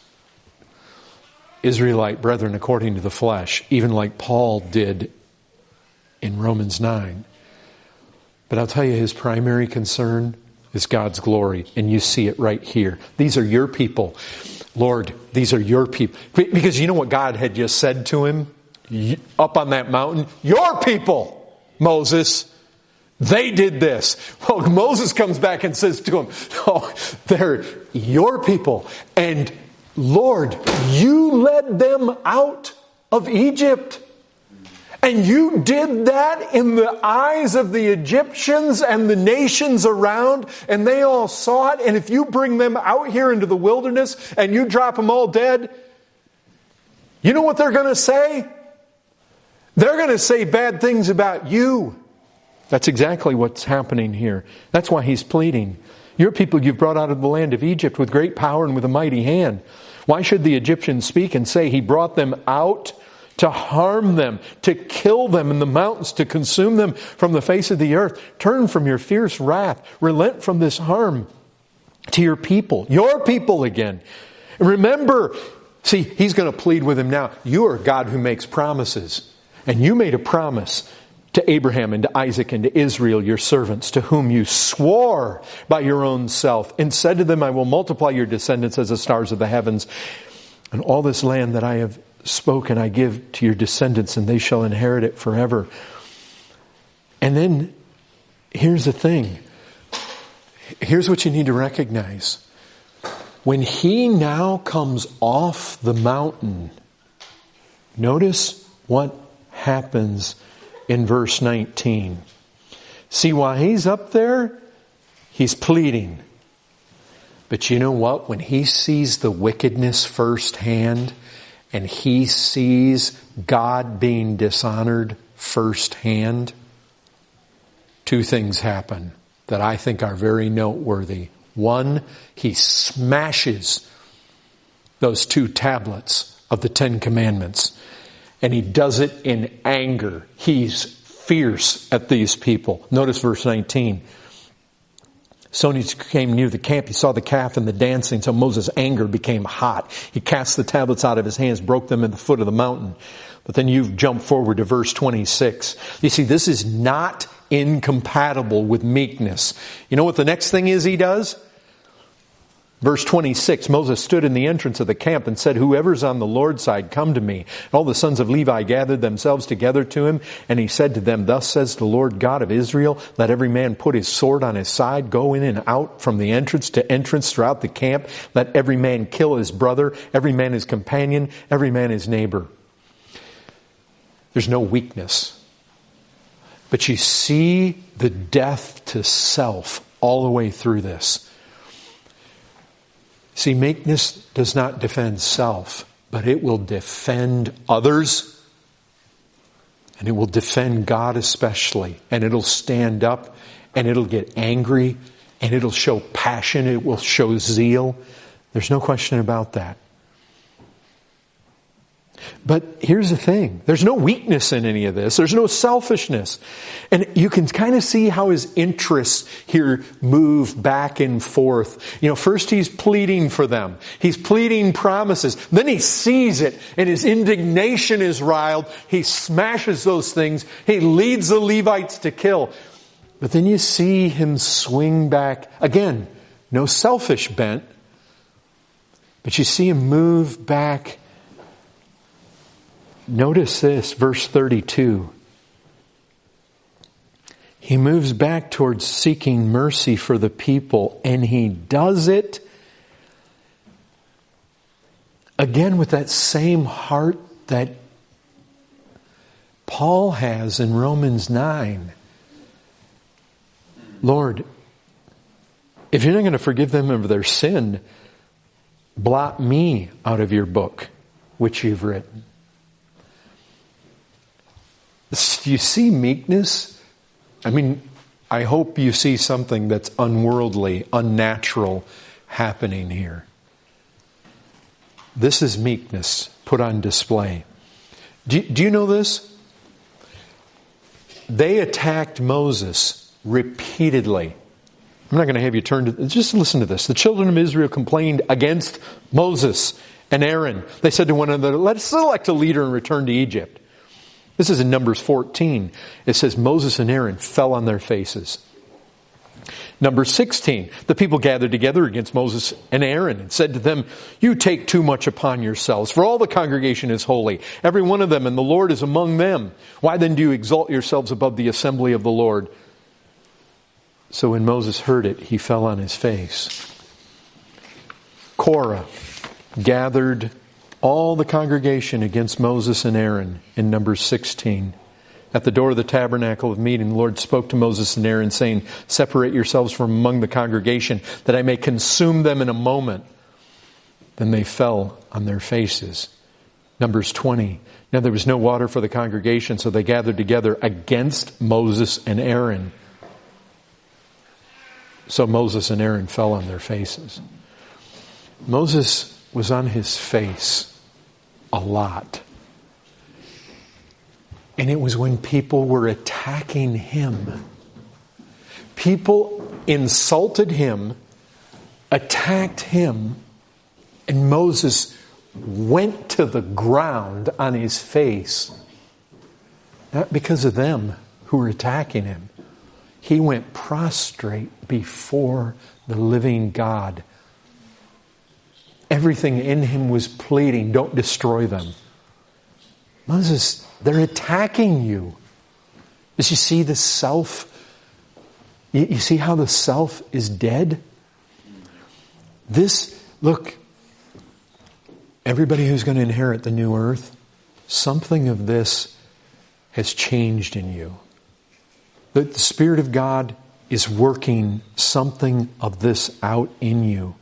Israelite brethren according to the flesh, even like Paul did in Romans nine. But I'll tell you, his primary concern is God's glory. And you see it right here. These are your people. Lord, these are your people. Because you know what God had just said to him up on that mountain? Your people, Moses. They did this. Well, Moses comes back and says to him, oh, they're your people. And Lord, you led them out of Egypt. And you did that in the eyes of the Egyptians and the nations around, and they all saw it. And if you bring them out here into the wilderness and you drop them all dead, you know what they're going to say? They're going to say bad things about you. That's exactly what's happening here. That's why he's pleading. Your people you've brought out of the land of Egypt with great power and with a mighty hand. Why should the Egyptians speak and say he brought them out to harm them, to kill them in the mountains, to consume them from the face of the earth? Turn from your fierce wrath. Relent from this harm to your people, your people again. Remember, see, he's going to plead with him now. You are a God who makes promises. And you made a promise to Abraham and to Isaac and to Israel, your servants, to whom you swore by your own self and said to them, I will multiply your descendants as the stars of the heavens. And all this land that I have spoken I give to your descendants, and they shall inherit it forever. And then here's the thing. Here's what you need to recognize. When he now comes off the mountain, notice what happens in verse nineteen. See, while he's up there, he's pleading. But you know what? When he sees the wickedness firsthand, and he sees God being dishonored firsthand, two things happen that I think are very noteworthy. One, he smashes those two tablets of the Ten Commandments. And he does it in anger. He's fierce at these people. Notice verse nineteen. So when he came near the camp, he saw the calf and the dancing. So Moses' anger became hot. He cast the tablets out of his hands, broke them at the foot of the mountain. But then you jump forward to verse twenty-six. You see, this is not incompatible with meekness. You know what the next thing is he does? Verse twenty-six, Moses stood in the entrance of the camp and said, whoever's on the Lord's side, come to me. And all the sons of Levi gathered themselves together to him. And he said to them, thus says the Lord God of Israel, let every man put his sword on his side, go in and out from the entrance to entrance throughout the camp. Let every man kill his brother, every man his companion, every man his neighbor. There's no weakness. But you see the death to self all the way through this. See, meekness does not defend self, but it will defend others and it will defend God especially, and it'll stand up, and it'll get angry, and it'll show passion, it will show zeal. There's no question about that. But here's the thing. There's no weakness in any of this. There's no selfishness. And you can kind of see how his interests here move back and forth. You know, first he's pleading for them. He's pleading promises. Then he sees it and his indignation is riled. He smashes those things. He leads the Levites to kill. But then you see him swing back. Again, no selfish bent. But you see him move back. Notice this, verse thirty-two. He moves back towards seeking mercy for the people, and he does it again with that same heart that Paul has in Romans nine. Lord, if you're not going to forgive them of their sin, blot me out of your book, which you've written. Do you see meekness? I mean, I hope you see something that's unworldly, unnatural happening here. This is meekness put on display. Do, do you know this? They attacked Moses repeatedly. I'm not going to have you turn to, just listen to this. The children of Israel complained against Moses and Aaron. They said to one another, let's select a leader and return to Egypt. This is in Numbers fourteen. It says Moses and Aaron fell on their faces. Number sixteen, the people gathered together against Moses and Aaron and said to them, you take too much upon yourselves, for all the congregation is holy, every one of them, and the Lord is among them. Why then do you exalt yourselves above the assembly of the Lord? So when Moses heard it, he fell on his face. Korah gathered all the congregation against Moses and Aaron in Numbers sixteen. At the door of the tabernacle of meeting, the Lord spoke to Moses and Aaron, saying, separate yourselves from among the congregation, that I may consume them in a moment. Then they fell on their faces. Numbers twenty. Now there was no water for the congregation, so they gathered together against Moses and Aaron. So Moses and Aaron fell on their faces. Moses was on his face a lot. And it was when people were attacking him. People insulted him, attacked him, and Moses went to the ground on his face. Not because of them who were attacking him. He went prostrate before the living God. Everything in him was pleading, don't destroy them. Moses, they're attacking you. Does you see the self? You, you see how the self is dead? This, look, everybody who's going to inherit the new earth, something of this has changed in you. The, the Spirit of God is working something of this out in you.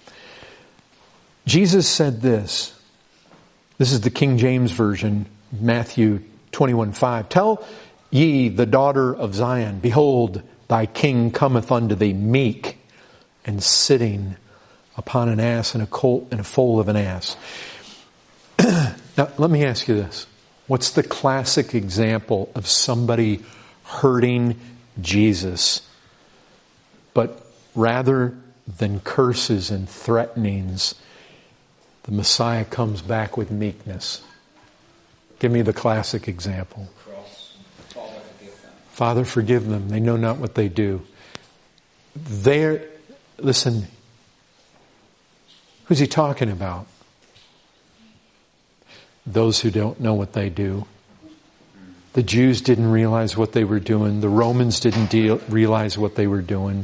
Jesus said this. This is the King James Version, Matthew twenty-one five. Tell ye the daughter of Zion, behold, thy king cometh unto thee meek and sitting upon an ass and a colt and a foal of an ass. Now, let me ask you this. What's the classic example of somebody hurting Jesus, but rather than curses and threatenings, the Messiah comes back with meekness? Give me the classic example. Cross. Father, forgive them. Father, forgive them. They know not what they do. They're, listen, who's he talking about? Those who don't know what they do. The Jews didn't realize what they were doing. The Romans didn't deal, realize what they were doing.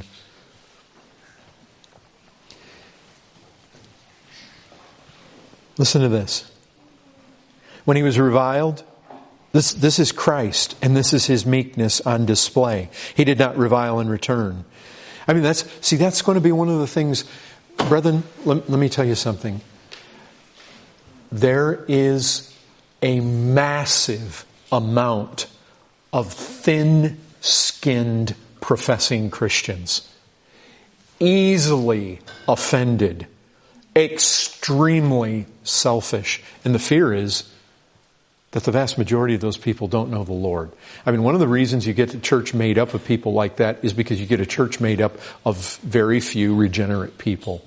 Listen to this. When he was reviled, this, this is Christ, and this is his meekness on display. He did not revile in return. I mean, that's, see, that's going to be one of the things, brethren, let, let me tell you something. There is a massive amount of thin-skinned professing Christians. Easily offended. Extremely selfish. And the fear is that the vast majority of those people don't know the Lord. I mean, one of the reasons you get a church made up of people like that is because you get a church made up of very few regenerate people.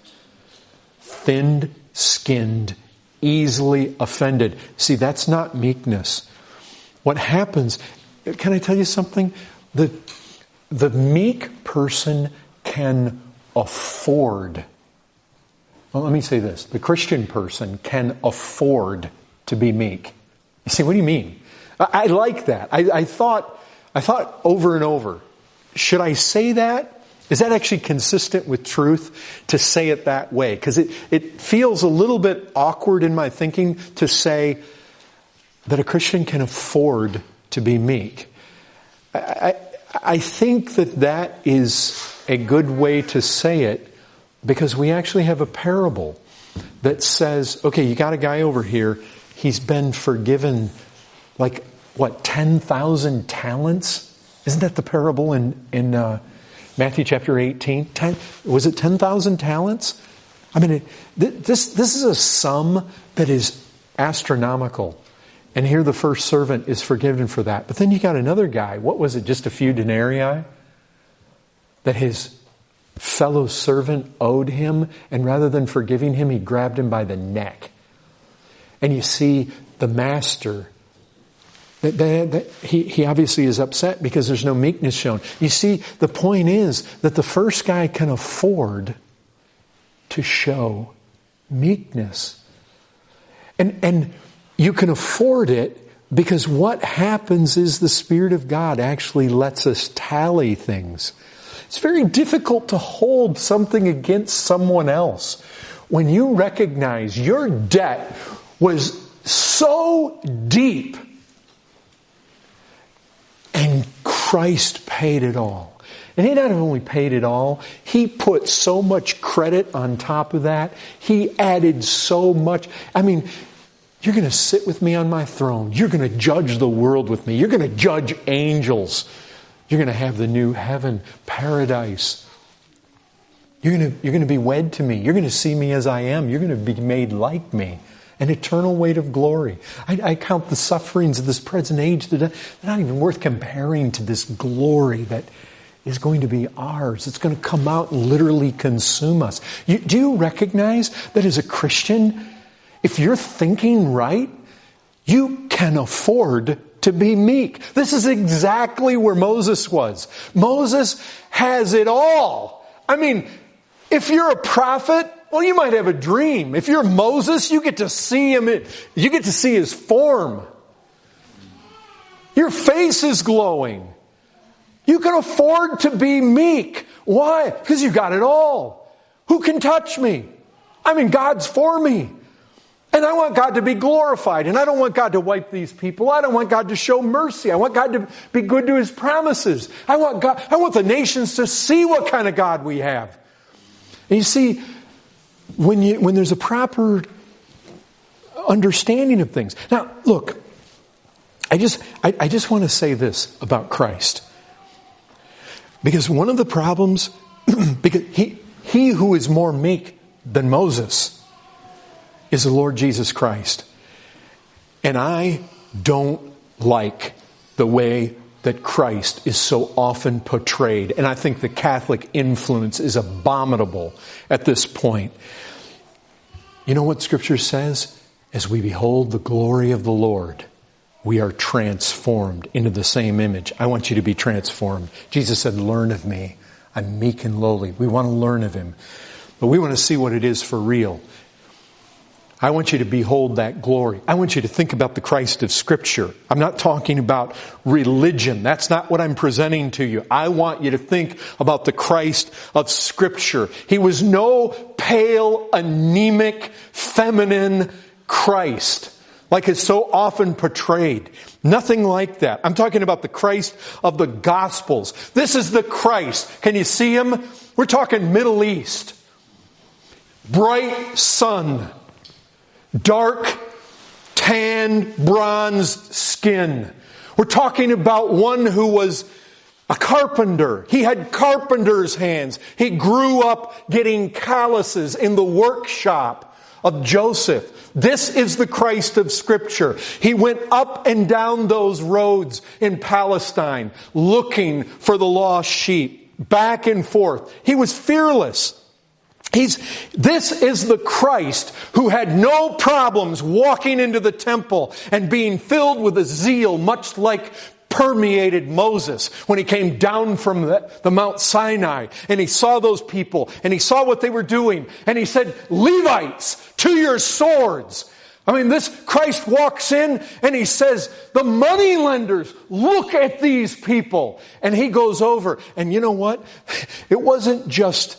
Thin-skinned, easily offended. See, that's not meekness. What happens, can I tell you something? The, the meek person can afford. Well, let me say this. The Christian person can afford to be meek. You see, what do you mean? I, I like that. I, I thought, I thought over and over, should I say that? Is that actually consistent with truth to say it that way? Because it, it feels a little bit awkward in my thinking to say that a Christian can afford to be meek. I, I, I think that that is a good way to say it because we actually have a parable that says, okay, you got a guy over here, he's been forgiven like, what, ten thousand talents? Isn't that the parable in, in uh, Matthew chapter eighteen? ten, was it ten thousand talents? I mean, it, this, this is a sum that is astronomical. And here the first servant is forgiven for that. But then you got another guy, what was it, just a few denarii? That his fellow servant owed him, and rather than forgiving him, he grabbed him by the neck. And you see the master, that, that, that he, he obviously is upset because there's no meekness shown. You see, the point is that the first guy can afford to show meekness. And, and you can afford it because what happens is the Spirit of God actually lets us tally things. It's very difficult to hold something against someone else when you recognize your debt was so deep and Christ paid it all. And He not only paid it all, He put so much credit on top of that. He added so much. I mean, you're going to sit with me on my throne. You're going to judge the world with me. You're going to judge angels. You're going to have the new heaven, paradise. You're going to, you're going to be wed to me. You're going to see me as I am. You're going to be made like me. An eternal weight of glory. I, I count the sufferings of this present age. They're not even worth comparing to this glory that is going to be ours. It's going to come out and literally consume us. You, do you recognize that as a Christian, if you're thinking right, you can afford to be meek. This is exactly where Moses was. Moses has it all. I mean, if you're a prophet, well, you might have a dream. If you're Moses, you get to see him. You get to see his form. Your face is glowing. You can afford to be meek. Why? Because you got it all. Who can touch me? I mean, God's for me. And I want God to be glorified. And I don't want God to wipe these people. I don't want God to show mercy. I want God to be good to His promises. I want God, I want the nations to see what kind of God we have. And you see, when you, when there's a proper understanding of things. Now, look, I just, I, I just want to say this about Christ. Because one of the problems, because he, he who is more meek than Moses is the Lord Jesus Christ. And I don't like the way that Christ is so often portrayed. And I think the Catholic influence is abominable at this point. You know what Scripture says? As we behold the glory of the Lord, we are transformed into the same image. I want you to be transformed. Jesus said, learn of me. I'm meek and lowly. We want to learn of Him. But we want to see what it is for real. I want you to behold that glory. I want you to think about the Christ of Scripture. I'm not talking about religion. That's not what I'm presenting to you. I want you to think about the Christ of Scripture. He was no pale, anemic, feminine Christ, like it's so often portrayed. Nothing like that. I'm talking about the Christ of the Gospels. This is the Christ. Can you see Him? We're talking Middle East. Bright sun. Dark, tan, bronzed skin. We're talking about one who was a carpenter. He had carpenter's hands. He grew up getting calluses in the workshop of Joseph. This is the Christ of Scripture. He went up and down those roads in Palestine looking for the lost sheep, back and forth. He was fearless. He's, this is the Christ who had no problems walking into the temple and being filled with a zeal much like permeated Moses when he came down from the, the Mount Sinai and he saw those people and he saw what they were doing and he said, Levites, to your swords. I mean, this Christ walks in and he says, the moneylenders, look at these people. And he goes over and you know what? It wasn't just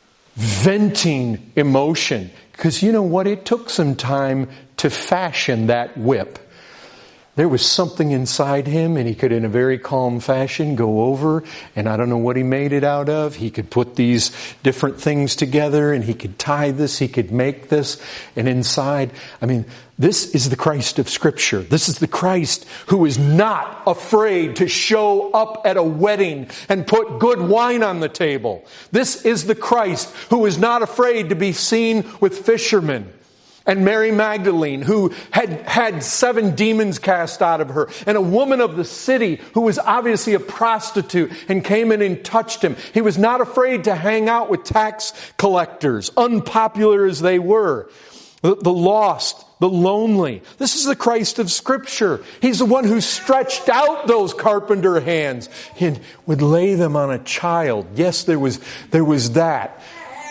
venting emotion, because you know what? It took some time to fashion that whip. There was something inside him, and he could, in a very calm fashion, go over, and I don't know what he made it out of. He could put these different things together, and he could tie this, he could make this, and inside, I mean, this is the Christ of Scripture. This is the Christ who is not afraid to show up at a wedding and put good wine on the table. This is the Christ who is not afraid to be seen with fishermen. And Mary Magdalene, who had had seven demons cast out of her. And a woman of the city who was obviously a prostitute and came in and touched him. He was not afraid to hang out with tax collectors, unpopular as they were. The, the lost, the lonely. This is the Christ of Scripture. He's the one who stretched out those carpenter hands and would lay them on a child. Yes, there was, there was that.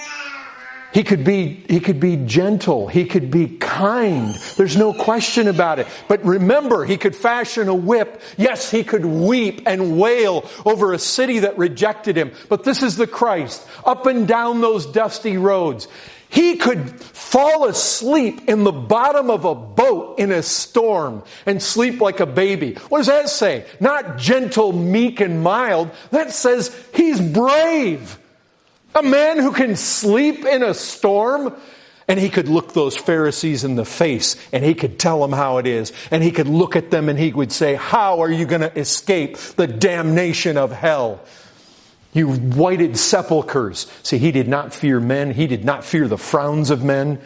He could be, he could be gentle. He could be kind. There's no question about it. But remember, he could fashion a whip. Yes, he could weep and wail over a city that rejected him. But this is the Christ. Up and down those dusty roads. He could fall asleep in the bottom of a boat in a storm and sleep like a baby. What does that say? Not gentle, meek, and mild. That says he's brave. A man who can sleep in a storm, and he could look those Pharisees in the face and he could tell them how it is. And he could look at them and he would say, how are you going to escape the damnation of hell? You whited sepulchres. See, he did not fear men. He did not fear the frowns of men.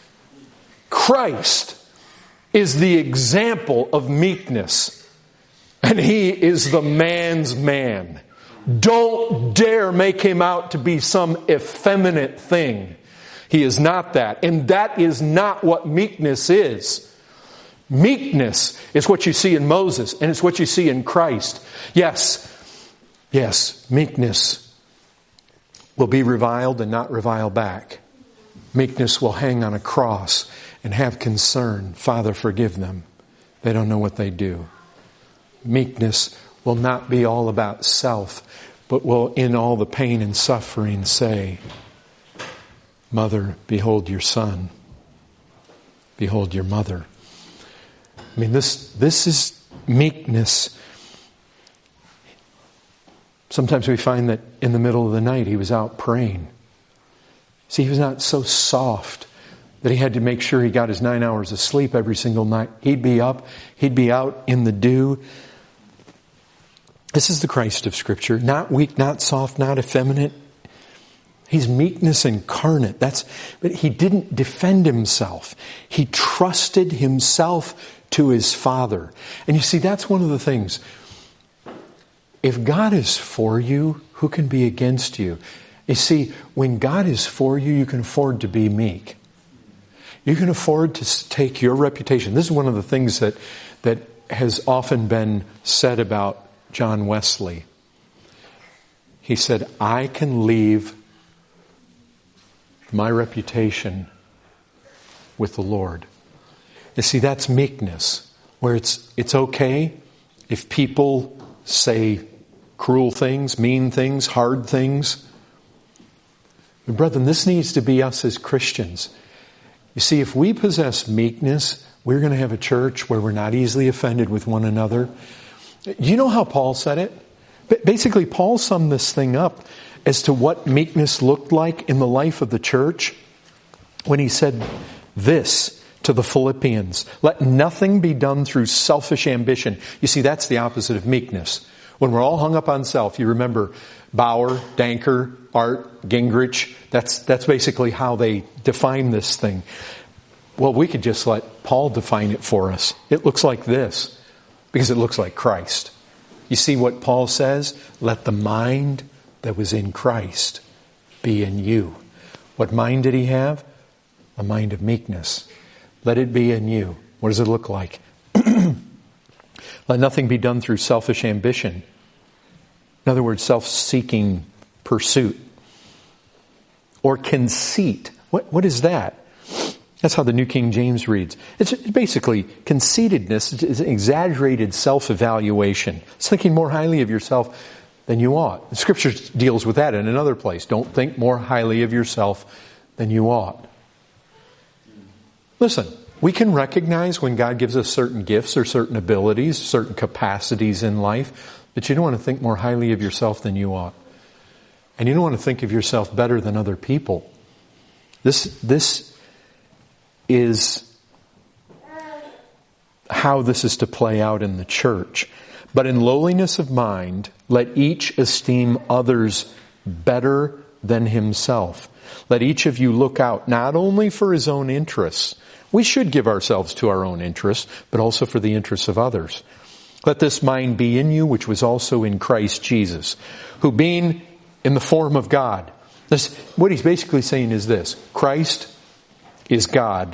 Christ is the example of meekness. And he is the man's man. Don't dare make him out to be some effeminate thing. He is not that. And that is not what meekness is. Meekness is what you see in Moses, and it's what you see in Christ. Yes, yes, meekness will be reviled and not revile back. Meekness will hang on a cross and have concern. Father, forgive them. They don't know what they do. Meekness will not be all about self, but will in all the pain and suffering say, Mother, behold your son. Behold your mother. I mean, this, this is meekness. Sometimes we find that in the middle of the night he was out praying. See, he was not so soft that he had to make sure he got his nine hours of sleep every single night. He'd be up, he'd be out in the dew. This is the Christ of Scripture. Not weak, not soft, not effeminate. He's meekness incarnate. That's, but he didn't defend himself. He trusted himself to his Father. And you see, that's one of the things. If God is for you, who can be against you? You see, when God is for you, you can afford to be meek. You can afford to take your reputation. This is one of the things that, that has often been said about John Wesley. He said, I can leave my reputation with the Lord. You see, that's meekness, where it's it's okay if people say cruel things, mean things, hard things. But brethren, this needs to be us as Christians. You see, if we possess meekness, we're going to have a church where we're not easily offended with one another. Do you know how Paul said it? Basically, Paul summed this thing up as to what meekness looked like in the life of the church when he said this, to the Philippians, let nothing be done through selfish ambition. You see, that's the opposite of meekness. When we're all hung up on self, you remember Bauer, Danker, Art, Gingrich, that's, that's basically how they define this thing. Well, we could just let Paul define it for us. It looks like this, because it looks like Christ. You see what Paul says? Let the mind that was in Christ be in you. What mind did he have? A mind of meekness. Let it be in you. What does it look like? Let nothing be done through selfish ambition. In other words, self-seeking pursuit. Or conceit. What, what is that? That's how the New King James reads. It's basically conceitedness is exaggerated self-evaluation. It's thinking more highly of yourself than you ought. The Scripture deals with that in another place. Don't think more highly of yourself than you ought. Listen, we can recognize when God gives us certain gifts or certain abilities, certain capacities in life, but you don't want to think more highly of yourself than you ought. And you don't want to think of yourself better than other people. This, this is how this is to play out in the church. But in lowliness of mind, let each esteem others better than himself. Let each of you look out not only for his own interests. We should give ourselves to our own interests, but also for the interests of others. Let this mind be in you, which was also in Christ Jesus, who being in the form of God. This, what he's basically saying is this: Christ is God.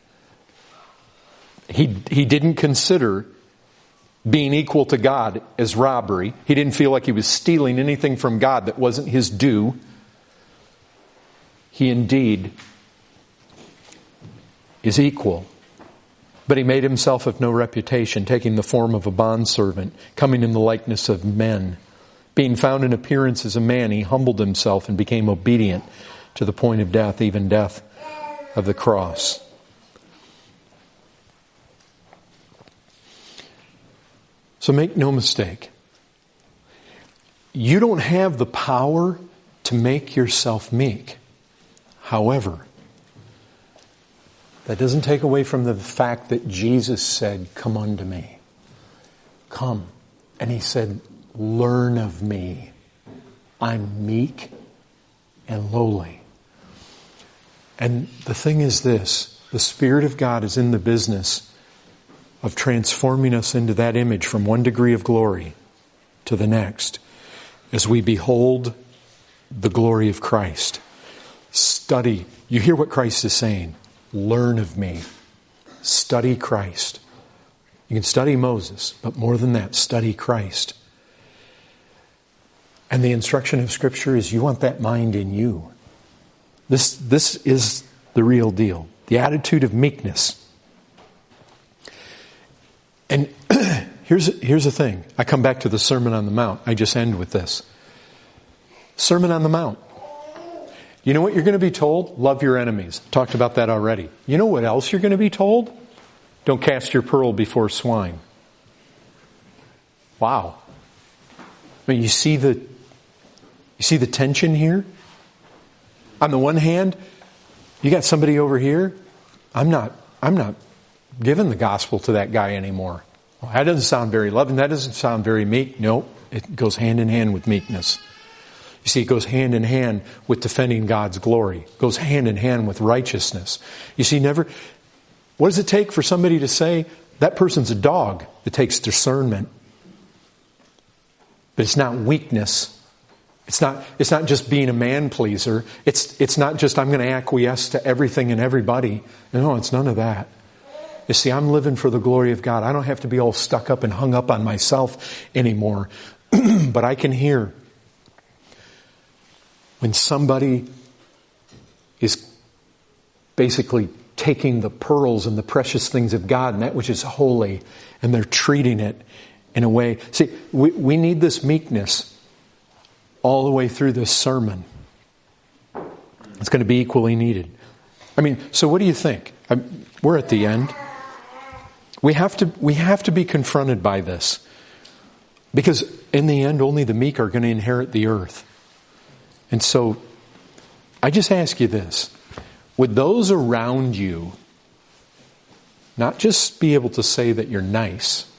He, he didn't consider being equal to God as robbery. He didn't feel like he was stealing anything from God that wasn't his due. He indeed is equal. But he made himself of no reputation, taking the form of a bondservant, coming in the likeness of men. Being found in appearance as a man, he humbled himself and became obedient to the point of death, even death of the cross. So make no mistake. You don't have the power to make yourself meek. However, that doesn't take away from the fact that Jesus said, "Come unto me." Come. And he said, "Learn of me. I'm meek and lowly." And the thing is this: the Spirit of God is in the business of transforming us into that image from one degree of glory to the next as we behold the glory of Christ. Study. You hear what Christ is saying. Learn of me. Study Christ. You can study Moses, but more than that, study Christ. And the instruction of Scripture is you want that mind in you. This, this is the real deal. The attitude of meekness. And here's, here's the thing. I come back to the Sermon on the Mount. I just end with this. Sermon on the Mount. You know what you're going to be told? Love your enemies. Talked about that already. You know what else you're going to be told? Don't cast your pearl before swine. Wow. I mean, you see the, you see the tension here? On the one hand, you got somebody over here. I'm not, I'm not giving the gospel to that guy anymore. Well, that doesn't sound very loving. That doesn't sound very meek. Nope. It goes hand in hand with meekness. You see, it goes hand in hand with defending God's glory. It goes hand in hand with righteousness. You see, never, what does it take for somebody to say, that person's a dog? It takes discernment. But it's not weakness. It's not, it's not just being a man pleaser. It's, it's not just I'm going to acquiesce to everything and everybody. No, it's none of that. You see, I'm living for the glory of God. I don't have to be all stuck up and hung up on myself anymore. But I can hear when somebody is basically taking the pearls and the precious things of God and that which is holy, and they're treating it in a way. See, we, we need this meekness all the way through this sermon. It's going to be equally needed. I mean, so what do you think? I'm, we're at the end. We have to, we have to be confronted by this. Because in the end, only the meek are going to inherit the earth. And so, I just ask you this. Would those around you not just be able to say that you're nice,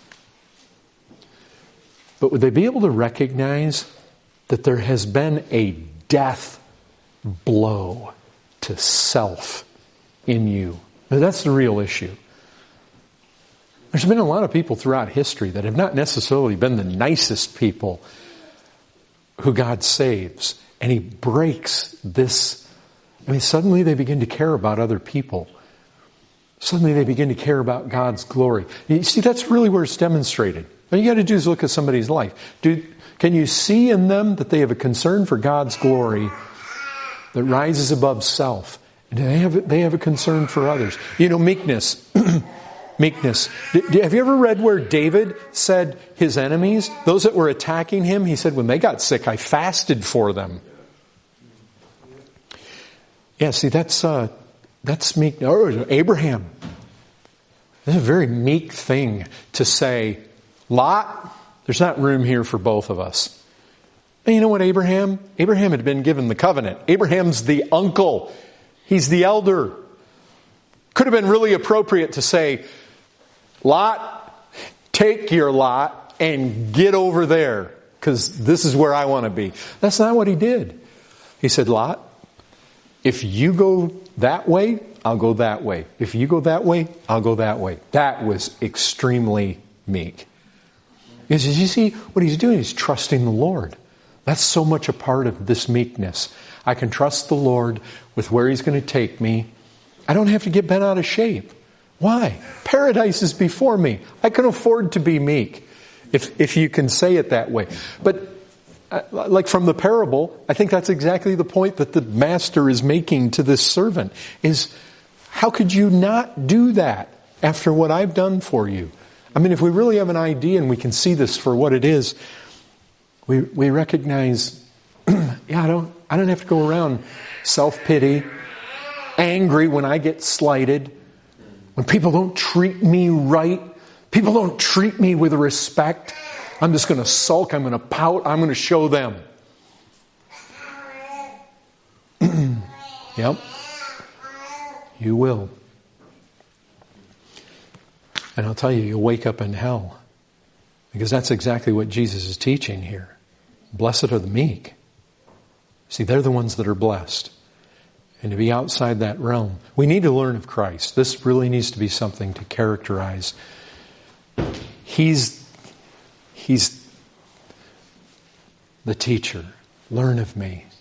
but would they be able to recognize that there has been a death blow to self in you? Now, that's the real issue. There's been a lot of people throughout history that have not necessarily been the nicest people who God saves. And He breaks this. I mean, suddenly they begin to care about other people. Suddenly they begin to care about God's glory. You see, that's really where it's demonstrated. All you got to do is look at somebody's life. Do, can you see in them that they have a concern for God's glory that rises above self? And they have, they have a concern for others. You know, meekness. Meekness. Have you ever read where David said his enemies, those that were attacking him, he said, when they got sick, I fasted for them. Yeah, see, that's uh, that's meek. Or Abraham. It's a very meek thing to say, Lot, there's not room here for both of us. And you know what, Abraham? Abraham had been given the covenant. Abraham's the uncle. He's the elder. Could have been really appropriate to say, Lot, take your lot and get over there, because this is where I want to be. That's not what he did. He said, Lot, if you go that way, I'll go that way. If you go that way, I'll go that way. That was extremely meek. Because you see, what he's doing is trusting the Lord. That's so much a part of this meekness. I can trust the Lord with where He's going to take me. I don't have to get bent out of shape. Why? Paradise is before me. I can afford to be meek, if if you can say it that way. But uh, like from the parable, I think that's exactly the point that the master is making to this servant, is how could you not do that after what I've done for you? I mean, if we really have an idea and we can see this for what it is, we we recognize, yeah, I don't I don't have to go around self-pity, angry when I get slighted, when people don't treat me right, people don't treat me with respect. I'm just going to sulk, I'm going to pout, I'm going to show them. Yep. You will. And I'll tell you, you'll wake up in hell. Because that's exactly what Jesus is teaching here. Blessed are the meek. See, they're the ones that are blessed. And to be outside that realm, we need to learn of Christ. This really needs to be something to characterize. He's, he's the teacher. Learn of me.